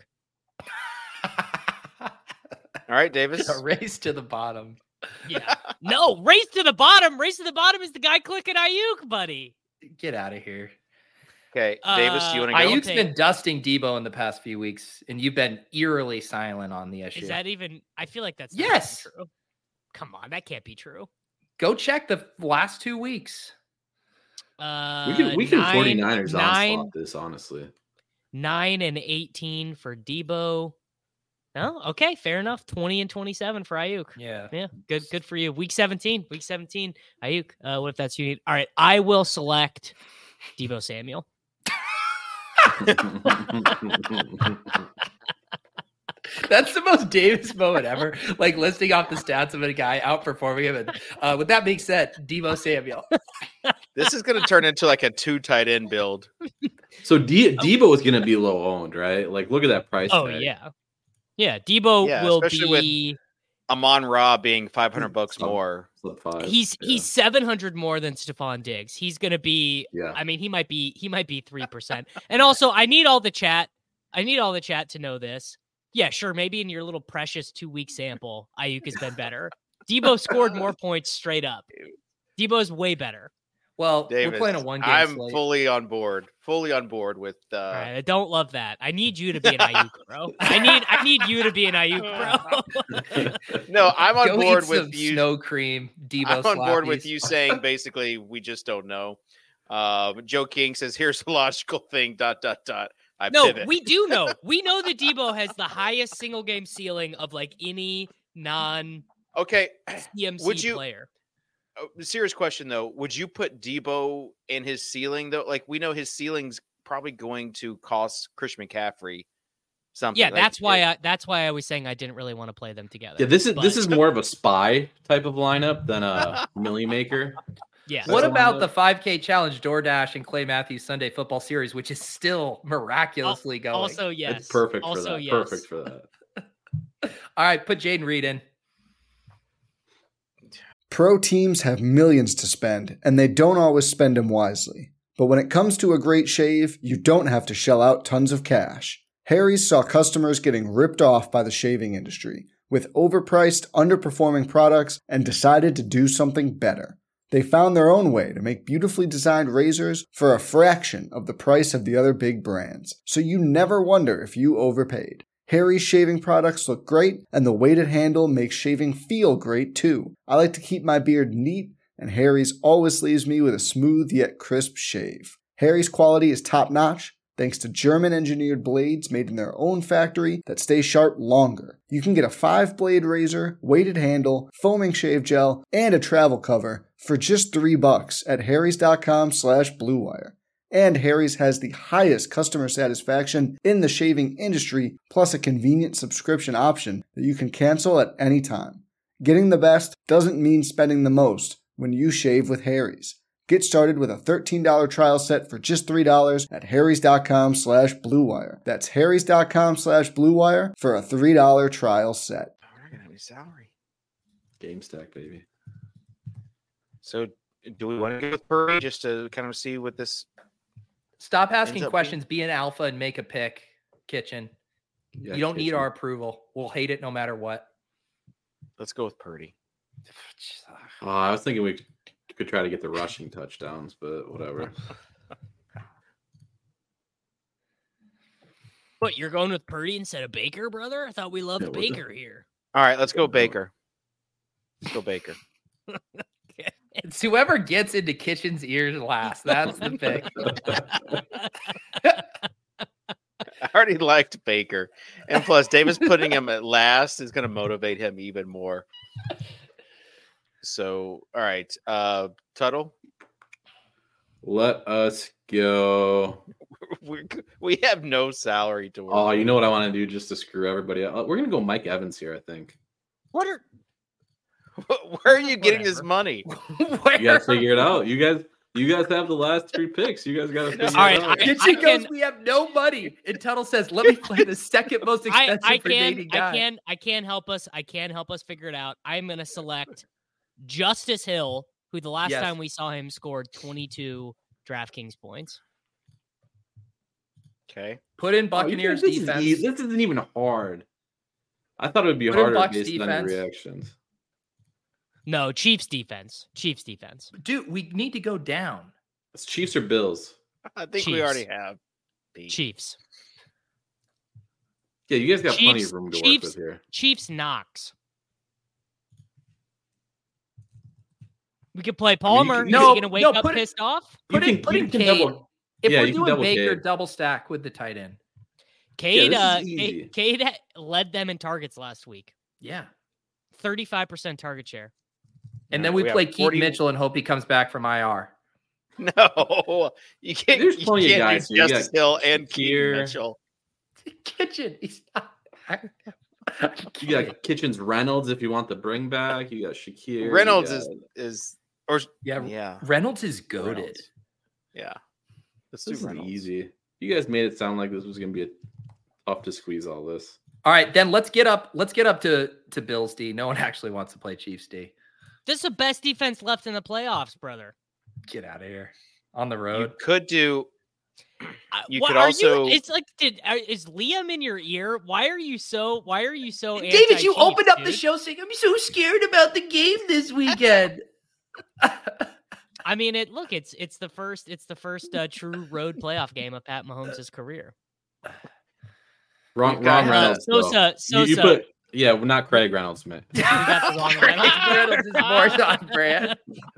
All right, Davis. A race to the bottom. Yeah. No, race to the bottom. Race to the bottom is the guy clicking Ayuk, buddy. Get out of here. Okay, Davis, do you want to go? Ayuk's been dusting Debo in the past few weeks, and you've been eerily silent on the issue. Is that even? I feel like that's yes. Not true. Come on, that can't be true. Go check the last 2 weeks. We can 49ers onslaught this, honestly. 9 and 18 for Debo. No, okay, fair enough. 20 and 27 for Ayuk. Yeah, good for you. Week 17, Ayuk. What if that's you need? All right, I will select Debo Samuel. That's the most Davis moment ever. Like listing off the stats of a guy outperforming him. And with that being said, Deebo Samuel. This is going to turn into like a 2 tight end build. So Deebo is going to be low owned, right? Like, look at that price tag. Yeah. Deebo will especially be with Amon-Ra being $500 more. He's 700 more than Stephon Diggs. He's going to be. I mean, he might be 3%. And also, I need all the chat to know this. Yeah, sure. Maybe in your little precious 2-week sample, Ayuk has been better. Deebo scored more points straight up. Deebo's way better. Well, Davis, we're playing a 1-game I'm slate. fully on board with. All right, I don't love that. I need you to be an Ayuk, bro. I need you to be an Ayuk, bro. No, I'm on Go board eat with some you. Snow cream, Deebo. I'm on board with slappies. you saying basically we just don't know. Joe King says here's a logical thing. ... I pivot. We do know. We know that Deebo has the highest single game ceiling of like any non CMC player. Serious question though, would you put Deebo in his ceiling though? Like we know his ceiling's probably going to cost Christian McCaffrey something. Yeah, like, that's why I was saying I didn't really want to play them together. Yeah, this is more of a spy type of lineup than a millie maker. Yeah. What about the 5K challenge, DoorDash and Clay Matthews Sunday Football Series, which is still miraculously going? Also, yes. It's perfect also, for that. Yes. Perfect for that. All right, put Jaden Reed in. Pro teams have millions to spend, and they don't always spend them wisely. But when it comes to a great shave, you don't have to shell out tons of cash. Harry's saw customers getting ripped off by the shaving industry with overpriced, underperforming products and decided to do something better. They found their own way to make beautifully designed razors for a fraction of the price of the other big brands, so you never wonder if you overpaid. Harry's shaving products look great, and the weighted handle makes shaving feel great too. I like to keep my beard neat, and Harry's always leaves me with a smooth yet crisp shave. Harry's quality is top-notch, thanks to German-engineered blades made in their own factory that stay sharp longer. You can get a 5-blade razor, weighted handle, foaming shave gel, and a travel cover for just $3 at harrys.com/bluewire. And Harry's has the highest customer satisfaction in the shaving industry, plus a convenient subscription option that you can cancel at any time. Getting the best doesn't mean spending the most when you shave with Harry's. Get started with a $13 trial set for just $3 at harrys.com/bluewire. That's harrys.com/bluewire for a $3 trial set. We're gonna have any salary. Game stack, baby. So do we want to go with Purdy just to kind of see what this? Stop asking questions. Be an alpha and make a pick, Kitchen. Yeah, you don't need Kitchen. our approval. We'll hate it no matter what. Let's go with Purdy. I was thinking we could try to get the rushing touchdowns, but whatever. What, you're going with Purdy instead of Baker, brother? I thought we loved Baker here. All right, let's go Baker. Let's go Baker. It's whoever gets into Kitchen's ears last. That's the pick. I already liked Baker. And plus, Davis putting him at last is going to motivate him even more. So, all right. Tuttle? Let us go. We have no salary to work. Oh, you know what I want to do just to screw everybody up? We're going to go Mike Evans here, I think. Where are you getting this money? You got to figure it out. You guys have the last 3 picks. You guys got to figure it out. Kitchen goes, we have no money. And Tuttle says, let me play the second most expensive for dating guy. I can help us. I can help us figure it out. I'm going to select Justice Hill, who the last time we saw him scored 22 DraftKings points. Okay. Put in Buccaneers defense. This isn't even hard. I thought it would be harder based on your reactions. No, Chiefs defense. Dude, we need to go down. It's Chiefs or Bills? I think we already have. Chiefs. Yeah, you guys got plenty of room to work with here. Chiefs Knox. We could play Palmer. Is he going to wake up pissed off? Put in Cade. If we're doing Baker, double stack with the tight end. Cade led them in targets last week. Yeah. 35% target share. And then we play Keaton Mitchell and hope he comes back from IR. No, you can't. There's plenty of guys. Justice Hill and Keaton Mitchell. Kitchen. He's not. You got Kitchens Reynolds if you want the bring back. You got Shakir. Reynolds yeah. Reynolds is goated. Reynolds. Yeah. This is easy. You guys made it sound like this was going to be tough to squeeze all this. All right, then let's get up to Bills D. No one actually wants to play Chiefs D. This is the best defense left in the playoffs, brother. Get out of here. On the road. You could do. You what, could also. It's like, is Liam in your ear? Why are you so? David, you opened up the show saying, "I'm so scared about the game this weekend." I mean, it's the first true road playoff game of Pat Mahomes' career. Wrong Reynolds. Sosa. Yeah, we're not Craig Reynolds, man. We got the wrong Reynolds is more on brand.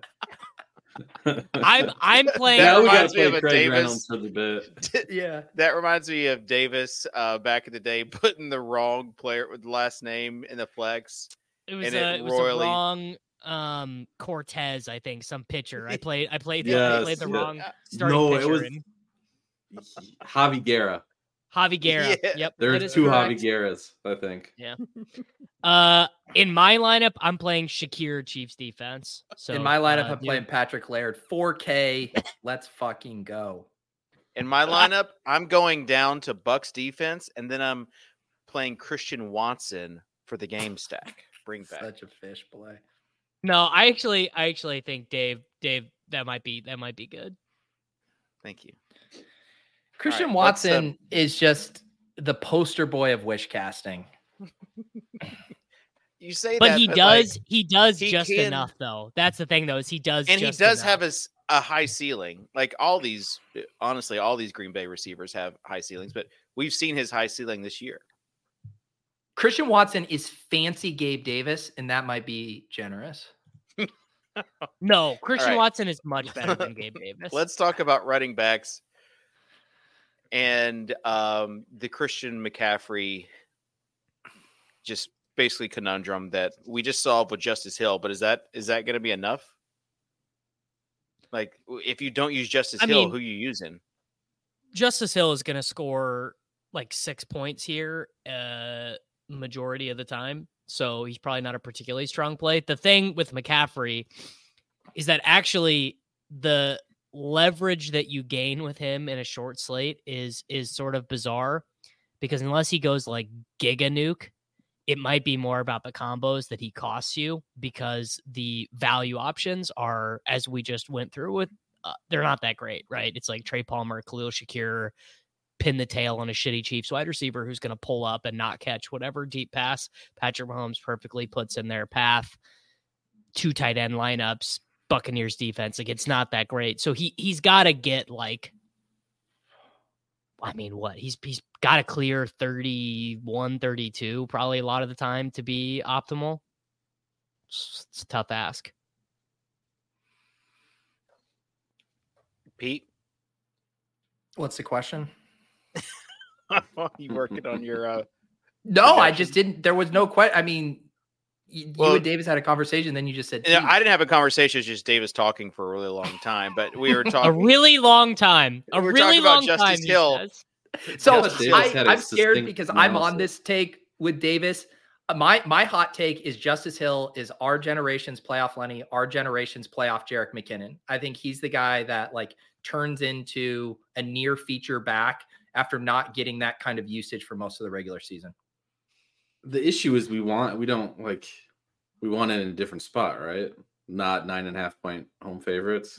I'm playing. That reminds me of a Craig Davis. Reynolds for the bit. Yeah, that reminds me of Davis back in the day putting the wrong player with the last name in the flex. It was the wrong Cortez, I think, some pitcher. I played the wrong starting pitcher. It was Javi Guerra. Javi Guerra. Yeah. Yep. There's two Javi Guerras, I think. Yeah. In my lineup, I'm playing Shakir Chiefs defense. So in my lineup, I'm playing Patrick Laird. 4K. Let's fucking go. In my lineup, I'm going down to Bucks defense, and then I'm playing Christian Watson for the game stack. Bring back. Such a fish play. No, I actually think Dave, that might be good. Thank you. Christian Watson is just the poster boy of wish casting. You say but that, he does just enough though. That's the thing though, is he does have a high ceiling. Like all these Green Bay receivers have high ceilings, but we've seen his high ceiling this year. Christian Watson is fancy Gabe Davis, and that might be generous. No, Christian Watson is much better than Gabe Davis. Let's talk about running backs and the Christian McCaffrey just basically conundrum that we just solved with Justice Hill. But is that going to be enough? Like, if you don't use Justice Hill, who are you using? Justice Hill is going to score like 6 points here majority of the time. So he's probably not a particularly strong play. The thing with McCaffrey is that actually the leverage that you gain with him in a short slate is sort of bizarre, because unless he goes like giga nuke, it might be more about the combos that he costs you, because the value options are, as we just went through with, they're not that great, right? It's like Trey Palmer, Khalil Shakir, pin the tail on a shitty Chiefs wide receiver who's going to pull up and not catch whatever deep pass Patrick Mahomes perfectly puts in their path. 2 tight end lineups, Buccaneers defense, like it's not that great. So he's got to get like, I mean, what he's got to clear 31, 32 probably a lot of the time to be optimal. It's a tough ask. Pete, what's the question? You working on your no, I just didn't. There was no question. I mean, you and Davis had a conversation, then you just said I didn't have a conversation. It's just Davis talking for a really long time, but we were talking a really long time. A really long time. Justice Hill. So I'm scared because I'm on this take with Davis. My hot take is Justice Hill is our generation's playoff Lenny, our generation's playoff Jerick McKinnon. I think he's the guy that like turns into a near feature back after not getting that kind of usage for most of the regular season. The issue is we want it in a different spot, right? Not 9.5 point home favorites.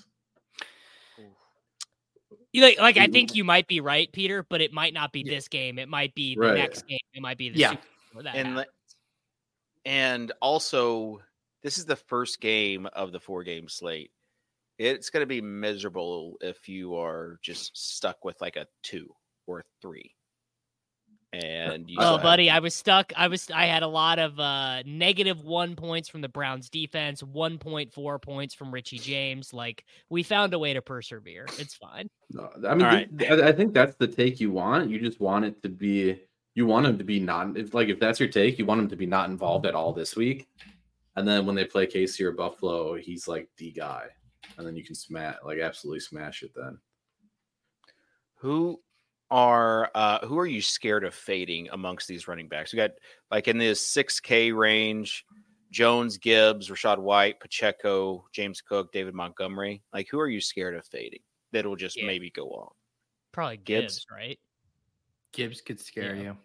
Like I think you might be right, Peter, but it might not be this game. It might be the next game. It might be the Super Bowl that and also, this is the first game of the 4-game slate. It's going to be miserable if you are just stuck with like a 2 or 3. And buddy, I was stuck. I had a lot of -1 points from the Browns defense, 1.4 points from Richie James. Like, we found a way to persevere. It's fine. No, I mean, I think that's the take you want. You just want it to be. You want him to be if that's your take, you want him to be not involved at all this week. And then when they play KC or Buffalo, he's like the guy. And then you can absolutely smash it then. Who who are you scared of fading amongst these running backs? We got like in this 6K range, Jones, Gibbs, Rachaad White, Pacheco, James Cook, David Montgomery. Like, who are you scared of fading that will just maybe go off? Probably Gibbs, right? Gibbs could scare you.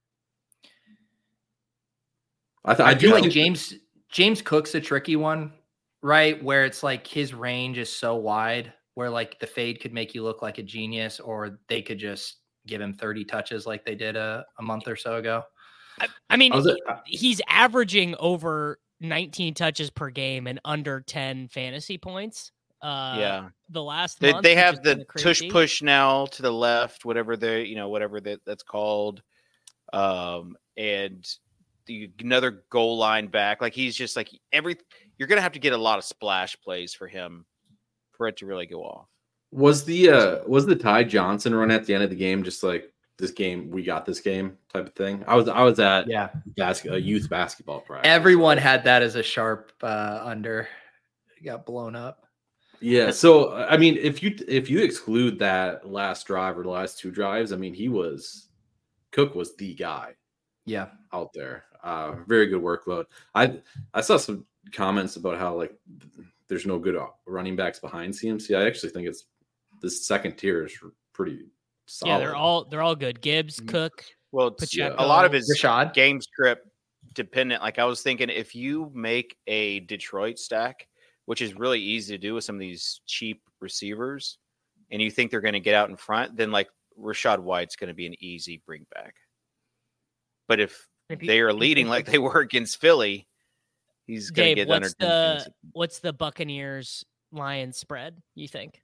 I do like James Cook's a tricky one, right? Where it's like his range is so wide where like the fade could make you look like a genius, or they could just give him 30 touches like they did a month or so ago. I mean, he's averaging over 19 touches per game and under 10 fantasy points. The last month they have the tush push now to the left, whatever that's called, and another goal line back. Like, he's just like you're gonna have to get a lot of splash plays for him for it to really go off. Was the Ty Johnson run at the end of the game just like this game, we got this game type of thing? I was at a youth basketball practice. Everyone had that as a sharp under. It got blown up. Yeah, so I mean, if you exclude that last drive or the last two drives, I mean, Cook was the guy. Yeah, out there. Very good workload. I saw some comments about how like there's no good running backs behind CMC. I actually think the second tier is pretty solid. Yeah, they're all good. Gibbs, Cook. Well, Pacheco, a lot of his Rachaad. Game script dependent. Like, I was thinking, if you make a Detroit stack, which is really easy to do with some of these cheap receivers, and you think they're going to get out in front, then like Rachaad White's going to be an easy bring back. But if they are leading like they were against Philly, he's going to get under. What's the Buccaneers Lions spread, you think?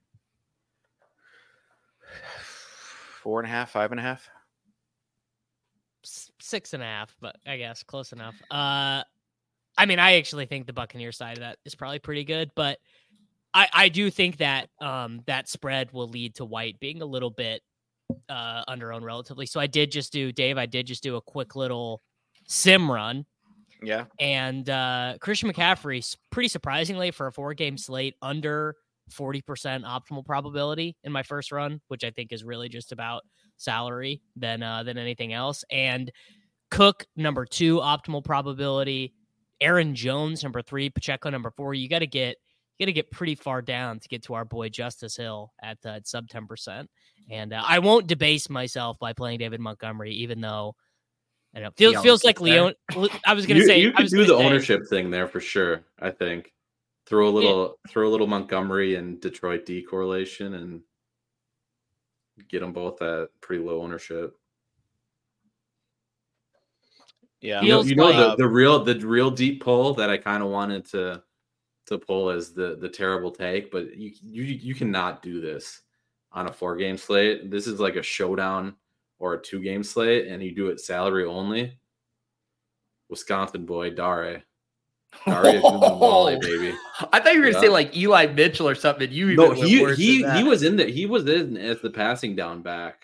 4.5, 5.5, 6.5, but I guess close enough. I mean, I actually think the Buccaneers side of that is probably pretty good, but I do think that that spread will lead to White being a little bit under-owned relatively. So I did just do a quick little sim run. Yeah. And Christian McCaffrey, pretty surprisingly for a 4-game slate, under 40% optimal probability in my first run, which I think is really just about salary than anything else. And Cook, number 2 optimal probability. Aaron Jones, number 3. Pacheco, number 4. You got to get pretty far down to get to our boy Justice Hill at sub 10%. And I won't debase myself by playing David Montgomery, even though I know feels like Leon. I was going to say you could do the ownership thing there for sure. I think throw a little Montgomery and Detroit D correlation and get them both at pretty low ownership. Yeah, the real deep pull that I kind of wanted to pull is the terrible take, but you cannot do this on a 4-game slate. This is like a showdown or a 2-game slate, and you do it salary only. Wisconsin boy Dare is Wally, baby. I thought you were gonna say like Eli Mitchell or something. You no, he was in there. He was in as the passing down back.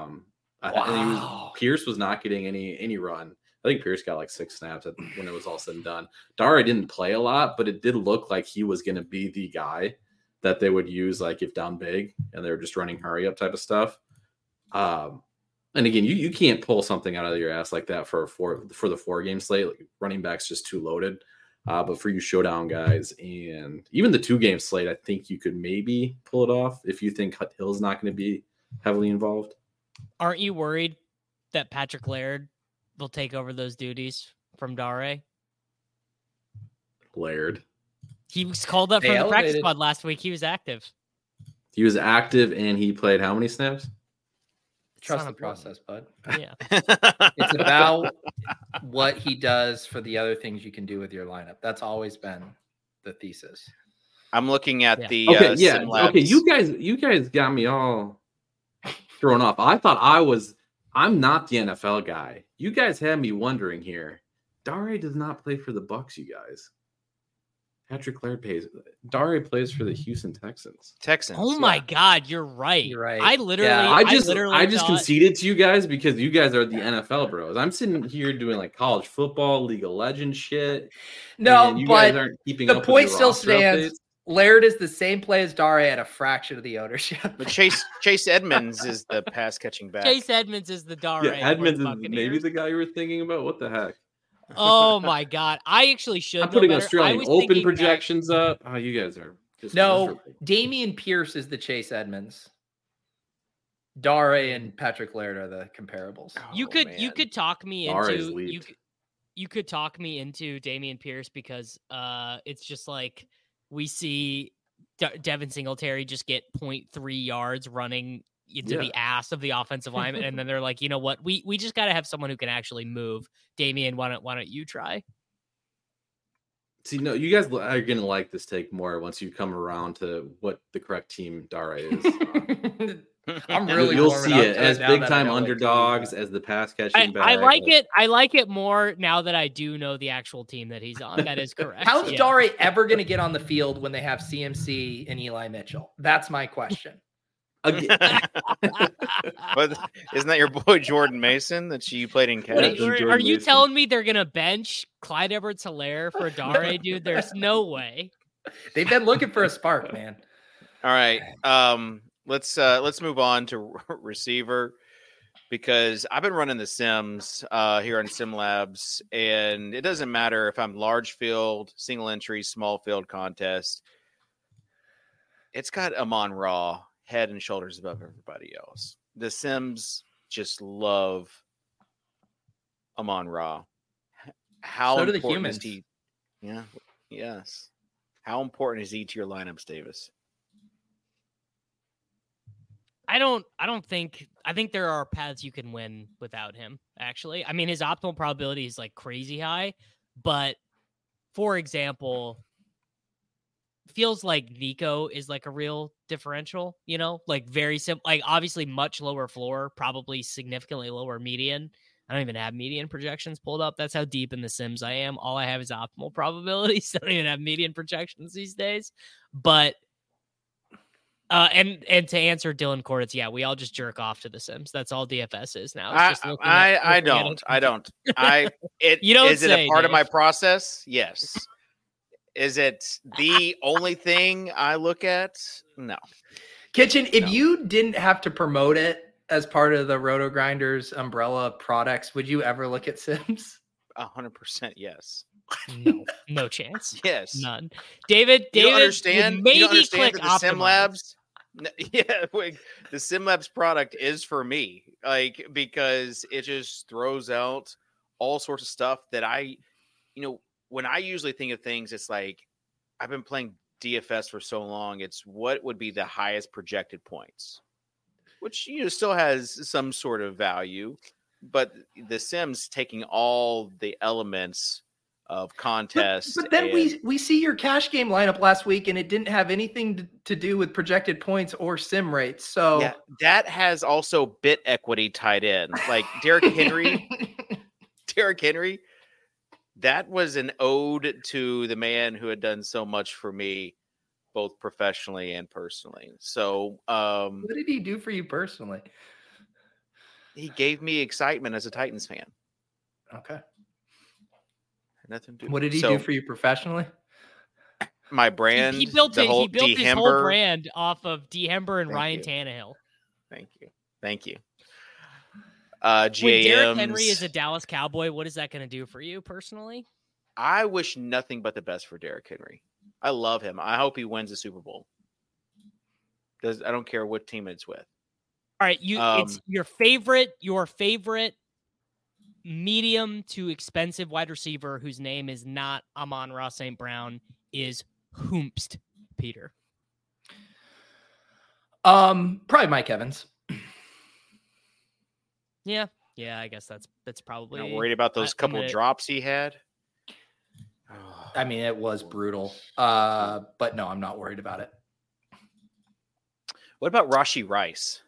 Pierce was not getting any run. I think Pierce got like 6 snaps when it was all said and done. Dare didn't play a lot, but it did look like he was going to be the guy that they would use, like if down big and they were just running hurry up type of stuff. And again, you can't pull something out of your ass like that for the 4-game slate. Like, running back's just too loaded. But for you showdown guys and even the 2-game slate, I think you could maybe pull it off if you think Hill's not going to be heavily involved. Aren't you worried that Patrick Laird will take over those duties from Dare? Laird. He was called up from the practice squad last week. He was active. And he played how many snaps? Trust the process, bud. Yeah. It's about what he does for the other things you can do with your lineup. That's always been the thesis. I'm looking at the okay. You guys got me all thrown off. I thought I'm not the NFL guy. You guys had me wondering here. Dare does not play for the Bucs, you guys. Patrick Laird Dare plays for the Houston Texans. Oh my God, you're right. You're right. I just conceded to you guys because you guys are the NFL bros. I'm sitting here doing like college football, League of Legends shit. No, you but guys aren't keeping the up point with still roster stands. updates. Laird is the same play as Dare at a fraction of the ownership. But Chase Edmonds is the pass catching back. Chase Edmonds is the Dare. Yeah, Edmonds is maybe the guy you were thinking about. What the heck? Oh my God! I actually should. I'm putting know better. Australian Open projections up. Oh, you guys are just miserable. Damian Pierce is the Chase Edmonds. Dare and Patrick Laird are the comparables. You could talk me into you could talk me into Damian Pierce because it's just like we see Devin Singletary just get 0.3 yards running into the ass of the offensive lineman, and then they're like, you know what, we just got to have someone who can actually move. Damian, why don't you try? See, no, you guys are gonna like this take more once you come around to what the correct team Dare is. I'm really you'll see it as big time underdogs, as the pass catching back. I like it. I like it more now that I do know the actual team that he's on. That is correct. How's Dare ever going to get on the field when they have CMC and Eli Mitchell? That's my question. But isn't that your boy Jordan Mason that you played in catch? Are you telling me they're gonna bench Clyde Edwards-Helaire for Dare, dude? There's no way. They've been looking for a spark, man. All right, let's move on to receiver, because I've been running the Sims here on Sim Labs, and it doesn't matter if I'm large field, single entry, small field contest. It's got Amon-Ra head and shoulders above everybody else. The Sims just love Amon-Ra. How so do the important humans. is he? Yeah. Yes. How important is he to your lineups, Davis? I think there are paths you can win without him, actually. I mean, his optimal probability is like crazy high, but for example, feels like Nico is like a real differential, like very simple, like obviously much lower floor, probably significantly lower median. I don't even have median projections pulled up. That's how deep in the Sims I am. All I have is optimal probabilities. I don't even have median projections these days. But and to answer Dylan Corditz, yeah, we all just jerk off to the Sims. That's all DFS is now. It's just I don't. Is it a part of my process? Yes. Is it the only thing I look at? No. Kitchen, if you didn't have to promote it as part of the Roto Grinders umbrella products, would you ever look at Sims? 100% yes. No chance. Yes. None. David, you don't understand maybe click that the Sim Labs. Yeah, the Sim Labs product is for me, like, because it just throws out all sorts of stuff that when I usually think of things, it's like I've been playing DFS for so long. It's what would be the highest projected points, which still has some sort of value, but the Sims taking all the elements of contest. But then we see your cash game lineup last week, and it didn't have anything to do with projected points or sim rates. So yeah, that has also bit equity tied in, like Derrick Henry. That was an ode to the man who had done so much for me, both professionally and personally. So, what did he do for you personally? He gave me excitement as a Titans fan. Okay. Nothing to do. What did he do for you professionally? My brand. He built his whole brand off of D. Hember and Ryan Tannehill. Thank you. When Derrick Henry is a Dallas Cowboy, what is that going to do for you personally? I wish nothing but the best for Derrick Henry. I love him. I hope he wins the Super Bowl. I don't care what team it's with. All right, it's your favorite medium to expensive wide receiver whose name is not Amon-Ra St. Brown is Hoomst, Peter. Probably Mike Evans. Yeah, I guess that's probably. Not worried about those couple drops he had. I mean, it was brutal, but no, I'm not worried about it. What about Rashee Rice?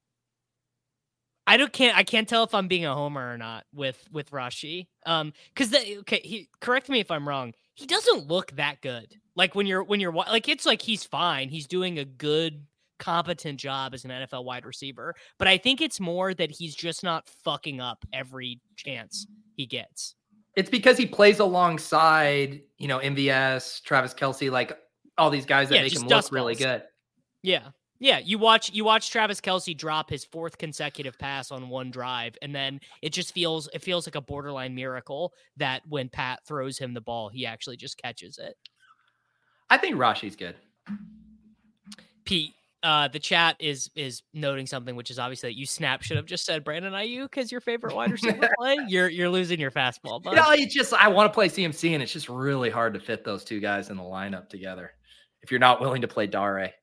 I can't tell if I'm being a homer or not with Rashee. Correct me if I'm wrong. He doesn't look that good. Like when you're like, it's like he's fine. He's doing a good, competent job as an NFL wide receiver. But I think it's more that he's just not fucking up every chance he gets. It's because he plays alongside, MVS, Travis Kelce, like all these guys that make him look really good. Yeah. Yeah, you watch Travis Kelce drop his 4th consecutive pass on one drive, and then it feels like a borderline miracle that when Pat throws him the ball, he actually just catches it. I think Rashi's good. Pete, the chat is noting something, which is obviously that you should have just said Brandon Ayuk as your favorite wide receiver play. You're losing your fastball, bud. I want to play CMC, and it's just really hard to fit those two guys in the lineup together if you're not willing to play Dare.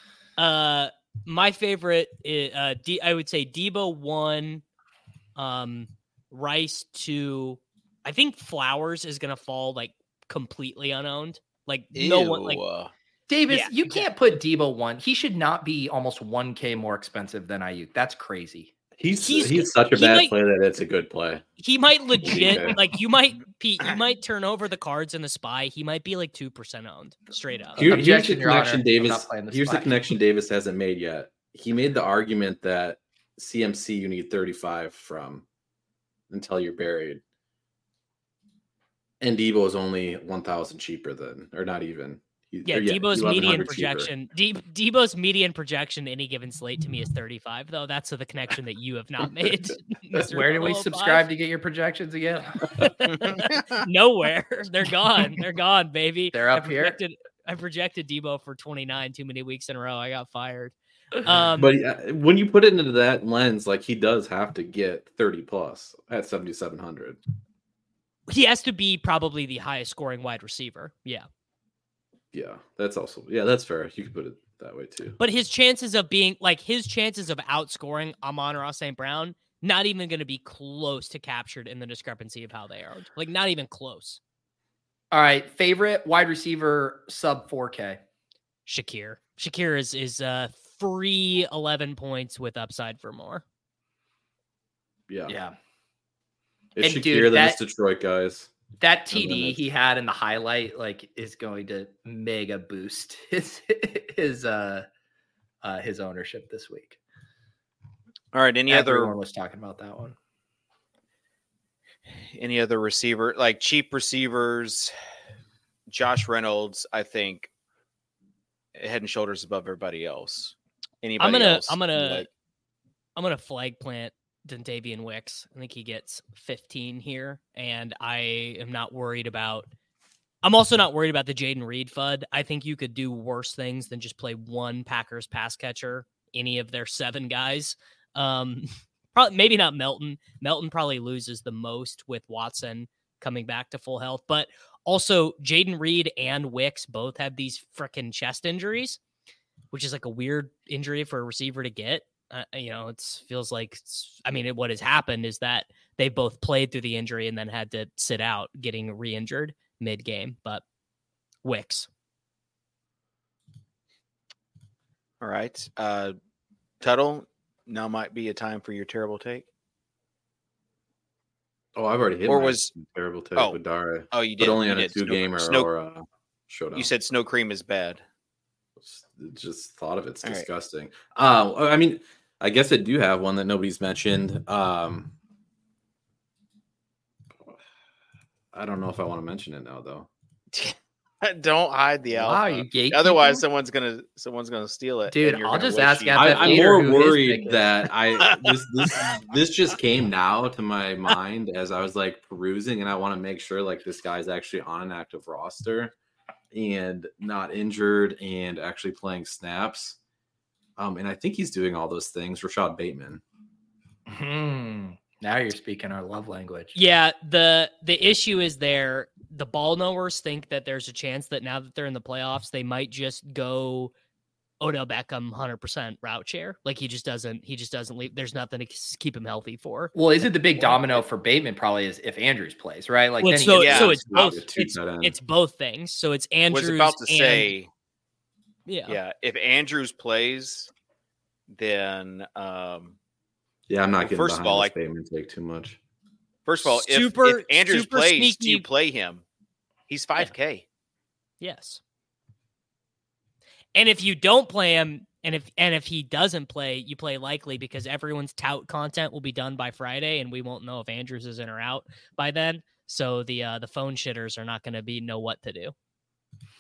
My favorite is, I would say Debo 1, Rice 2. I think Flowers is going to fall like completely unowned. Like no one, like Davis, you can't put Debo 1. He should not be almost 1K more expensive than Ayuk. That's crazy. He's such a bad play that it's a good play. He might legit Pete, you might turn over the cards in the spy. He might be like 2% owned straight up. Here's the connection Davis hasn't made yet. He made the argument that CMC you need 35 from until you're buried. And Debo is only 1,000 cheaper than, or not even. Debo's median projection. Debo's median projection any given slate to me is 35, though. That's the connection that you have not made. Where do we subscribe to get your projections again? Nowhere. They're gone. They're gone, baby. They're up here. I projected Debo for 29 too many weeks in a row. I got fired. But when you put it into that lens, like he does have to get 30 plus at 7,700. He has to be probably the highest scoring wide receiver. Yeah. Yeah, that's fair. You could put it that way too. But his chances of outscoring Amon-Ra St. Brown, not even going to be close to captured in the discrepancy of how they are. Like not even close. All right, favorite wide receiver sub 4K. Shakir is free 11 points with upside for more. Yeah. It's Shakir, then it's Detroit guys. That TD he had in the highlight is going to mega boost his ownership this week. All right, Everyone was talking about that one. Any other receiver, like cheap receivers? Josh Reynolds, I think, head and shoulders above everybody else. Anybody else? I'm gonna flag plant Dontavian Wicks. I think he gets 15 here, and I am not worried about. I'm also not worried about the Jaden Reed FUD. I think you could do worse things than just play one Packers pass catcher. Any of their 7 guys. Probably maybe not Melton. Melton probably loses the most with Watson coming back to full health, but also Jaden Reed and Wicks both have these freaking chest injuries, which is like a weird injury for a receiver to get. It feels like, what has happened is that they both played through the injury and then had to sit out, getting re-injured mid-game, but Wicks. All right. Tuttle, now might be a time for your terrible take. Oh, I've already hit terrible take with Dare. Oh, you did. But only on a 2-gamer or showdown. You said Snow Cream is bad. Just thought of it's disgusting. Right. I guess I do have one that nobody's mentioned. I don't know if I want to mention it now, though. Don't hide the alpha. Wow, you gatekeeper? Otherwise, someone's gonna steal it. Dude, I'll just ask. I'm more worried that this just came now to my mind as I was perusing, and I want to make sure this guy's actually on an active roster and not injured and actually playing snaps. And I think he's doing all those things. Rashad Bateman. Now you're speaking our love language. Yeah, the issue is the ball knowers think that there's a chance that now that they're in the playoffs, they might just go Odell Beckham 100% route share. He just doesn't leave. There's nothing to keep him healthy for. Well, isn't the big domino for Bateman probably is if Andrews plays, right? So it's both. It's both things. So it's Andrews. Was about to say, if Andrews plays, then I'm not getting first of all Bateman take too much. First of all, if Andrews plays, do you play him? He's 5K. Yes. And if you don't play him, and if he doesn't play, you play likely because everyone's tout content will be done by Friday, and we won't know if Andrews is in or out by then. So the phone shitters are not going to know what to do.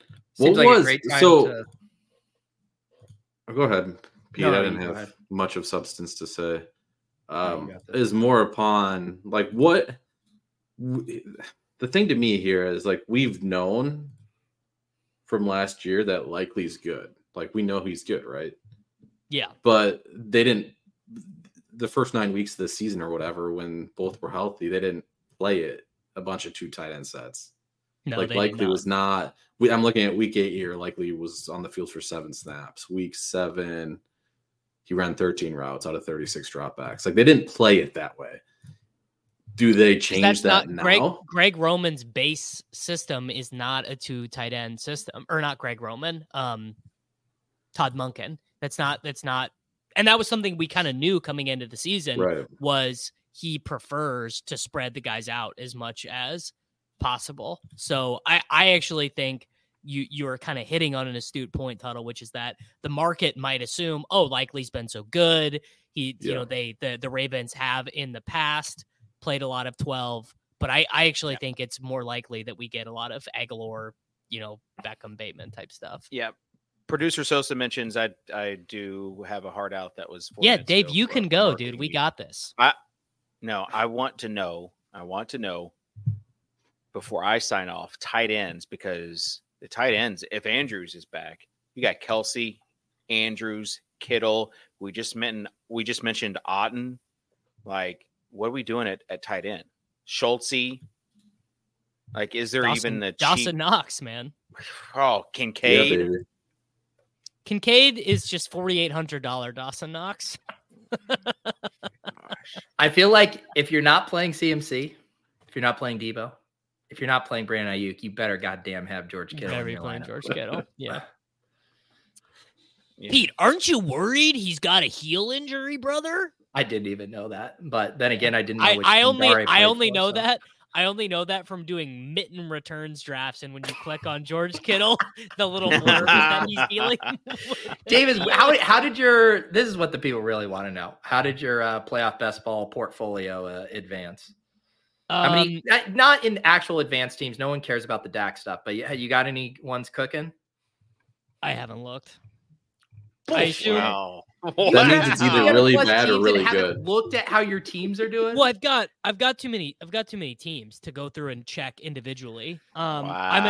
Seems like a great time to... Go ahead, Pete. I didn't have much of substance to say. Is more upon like what the thing to me here is like we've known from last year that Likely's good. Like we know he's good, right? Yeah. But they didn't the first 9 weeks of the season or whatever when both were healthy, they didn't play it a bunch of 2 tight end sets. No, like Likely was not. I'm looking at week 8 here. Likely was on the field for 7 snaps. Week 7, he ran 13 routes out of 36 dropbacks. Like they didn't play it that way. Do they change that now? Greg Roman's base system is not a 2 tight end system, or not Greg Roman. Todd Monken. That's not. And that was something we kind of knew coming into the season. Right. Was he prefers to spread the guys out as much as possible. So I actually think you're kind of hitting on an astute point, Tuttle, which is that the market might assume, oh, Likely's been so good. You know, the Ravens have in the past played a lot of 12, but I actually think it's more likely that we get a lot of Aguilar, Beckham Bateman type stuff. Yeah. Producer Sosa mentions I do have a hard out that was 4 minutes Dave, you can go, dude. We got this. I want to know before I sign off tight ends, because the tight ends, if Andrews is back, you got Kelsey, Andrews, Kittle. We just mentioned Otten. Like, what are we doing at tight end? Schultze. Like, is there even the Dawson Knox, man? Oh, Kincaid. Yeah, Kincaid is just $4,800 Dawson Knox. I feel like if you're not playing CMC, if you're not playing Debo, if you're not playing Brandon Ayuk, you better goddamn have George Kittle. Better be playing George Kittle. Yeah. Pete, aren't you worried he's got a heel injury, brother? I didn't even know that, but then again, I didn't know. I only know that. I only know that from doing mitten returns drafts, and when you click on George Kittle, the little blurb that he's dealing. David, how did your? This is what the people really want to know. How did your playoff best ball portfolio advance? I mean, not in actual advanced teams. No one cares about the DAC stuff, but you got any ones cooking? I haven't looked. Wow. That means it's either really bad or really good. Looked at how your teams are doing. Well, I've got too many teams to go through and check individually. Wow.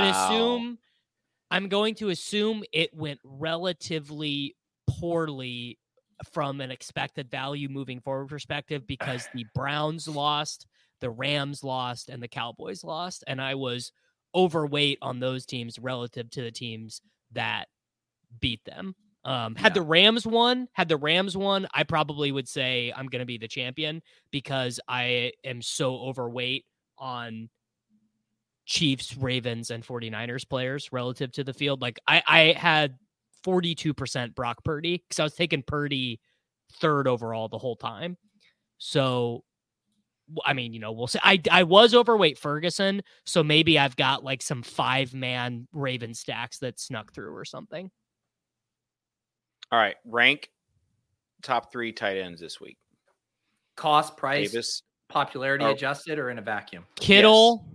I'm going to assume it went relatively poorly from an expected value moving forward perspective, because the Browns lost, the Rams lost, and the Cowboys lost, and I was overweight on those teams relative to the teams that beat them. Had the Rams won, I probably would say I'm going to be the champion, because I am so overweight on Chiefs, Ravens, and 49ers players relative to the field. Like I had 42% Brock Purdy, because I was taking Purdy 3rd overall the whole time. So, I mean, we'll see. I was overweight Ferguson, so maybe I've got like some 5-man Raven stacks that snuck through or something. All right, rank top 3 tight ends this week. Cost, price, Davis, popularity adjusted, or in a vacuum? Kittle,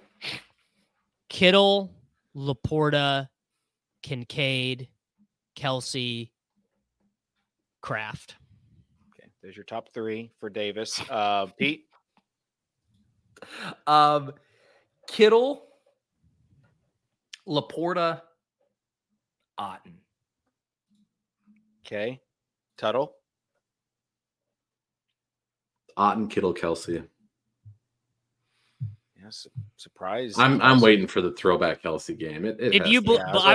Laporta, Kincaid, Kelsey, Kraft. Okay, there's your top 3 for Davis. Pete? Kittle, Laporta, Otten. Okay. Tuttle? Otten, Kittle, Kelsey. Yes, surprise. I'm waiting for the throwback Kelsey game. If you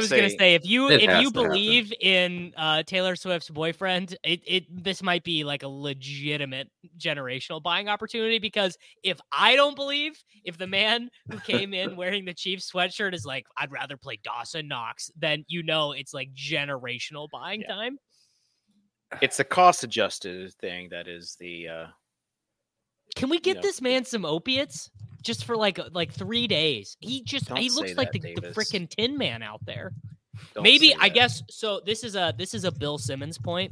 believe in Taylor Swift's boyfriend, this might be like a legitimate generational buying opportunity, because if I don't believe, if the man who came in wearing the Chiefs sweatshirt is like, I'd rather play Dawson Knox, then it's like generational buying time. It's the cost adjusted thing that is the Can we get this man some opiates just for like 3 days? He looks like the freaking Tin Man out there. Maybe I guess so. This is a Bill Simmons point.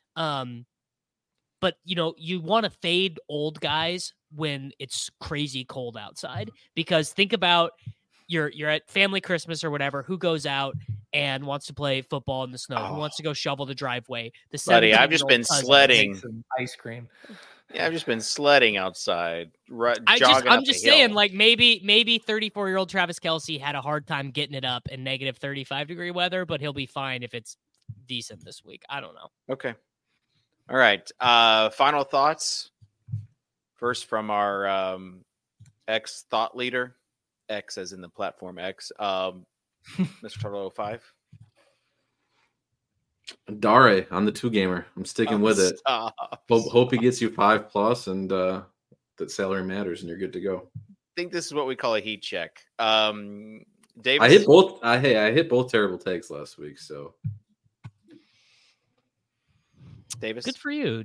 But you want to fade old guys when it's crazy cold outside, because think about you're at family Christmas or whatever. Who goes out and wants to play football in the snow? Who wants to go shovel the driveway? Buddy, I've just been sledding. Ice cream. Yeah, I've just been sledding outside. I'm just saying, like maybe 34-year-old Travis Kelce had a hard time getting it up in negative 35-degree weather, but he'll be fine if it's decent this week. I don't know. Okay. All right. Final thoughts. First from our ex thought leader, X as in the platform X, Mr. Turtle 05. Dare on the 2-gamer. I'm sticking with it. Hope he gets you 5+, and that salary matters, and you're good to go. I think this is what we call a heat check. Davis, I hit both. I hit both terrible takes last week. So, Davis, good for you.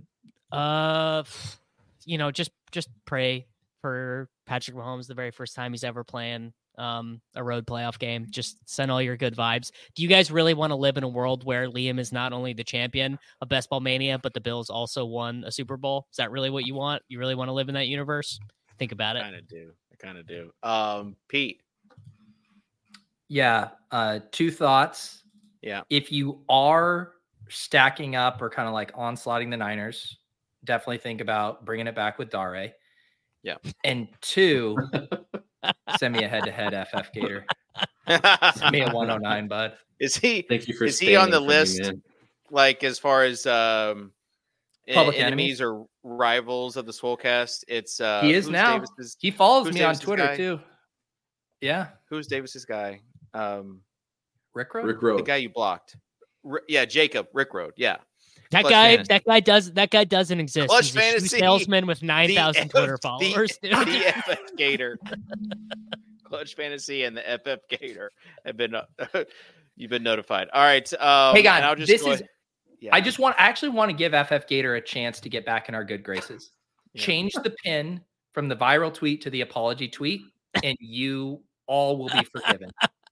Just pray for Patrick Mahomes the very first time he's ever playing a road playoff game. Just send all your good vibes. Do you guys really want to live in a world where Liam is not only the champion of Best Ball Mania, but the Bills also won a Super Bowl? Is that really what you want? You really want to live in that universe? Think about it. I kind of do. Pete. Yeah. 2 thoughts. Yeah. If you are stacking up or kind of like onslaughting the Niners, definitely think about bringing it back with Dare. Yeah. And 2, send me a head-to-head FF Gator. Send me a 109, bud. Is he? Thank you for. Is he on the list? Like as far as Public enemies or rivals of the Swolecast? It's he is now. He follows me on Twitter guy? too. Yeah. Who's Davis's guy? Rick Road? Rick Road. The guy you blocked. Jacob Rick Road. Yeah. That guy doesn't exist. Clutch He's a Fantasy, shoe salesman with 9,000 Twitter followers. The FF Gator. Clutch Fantasy and the FF Gator have been you've been notified. All right. Hey guys, I actually want to give FF Gator a chance to get back in our good graces. Yeah. Change the pin from the viral tweet to the apology tweet, and you all will be forgiven.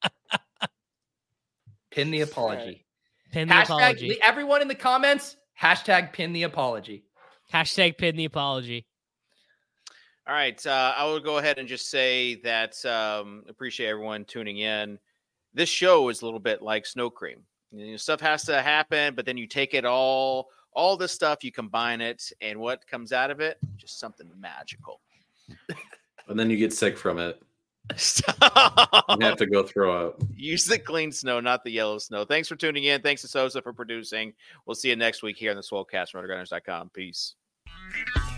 Pin the apology. Pin the apology. Everyone in the comments, #pin the apology. #pin the apology. All right. I will go ahead and just say that appreciate everyone tuning in. This show is a little bit like snow cream. Stuff has to happen, but then you take it all this stuff, you combine it, and what comes out of it? Just something magical. And then you get sick from it. Stop. You have to go throw up. Use the clean snow, not the yellow snow. Thanks for tuning in. Thanks to Sosa for producing. We'll see you next week here on the Swolecast, RotoGrinders.com. Peace.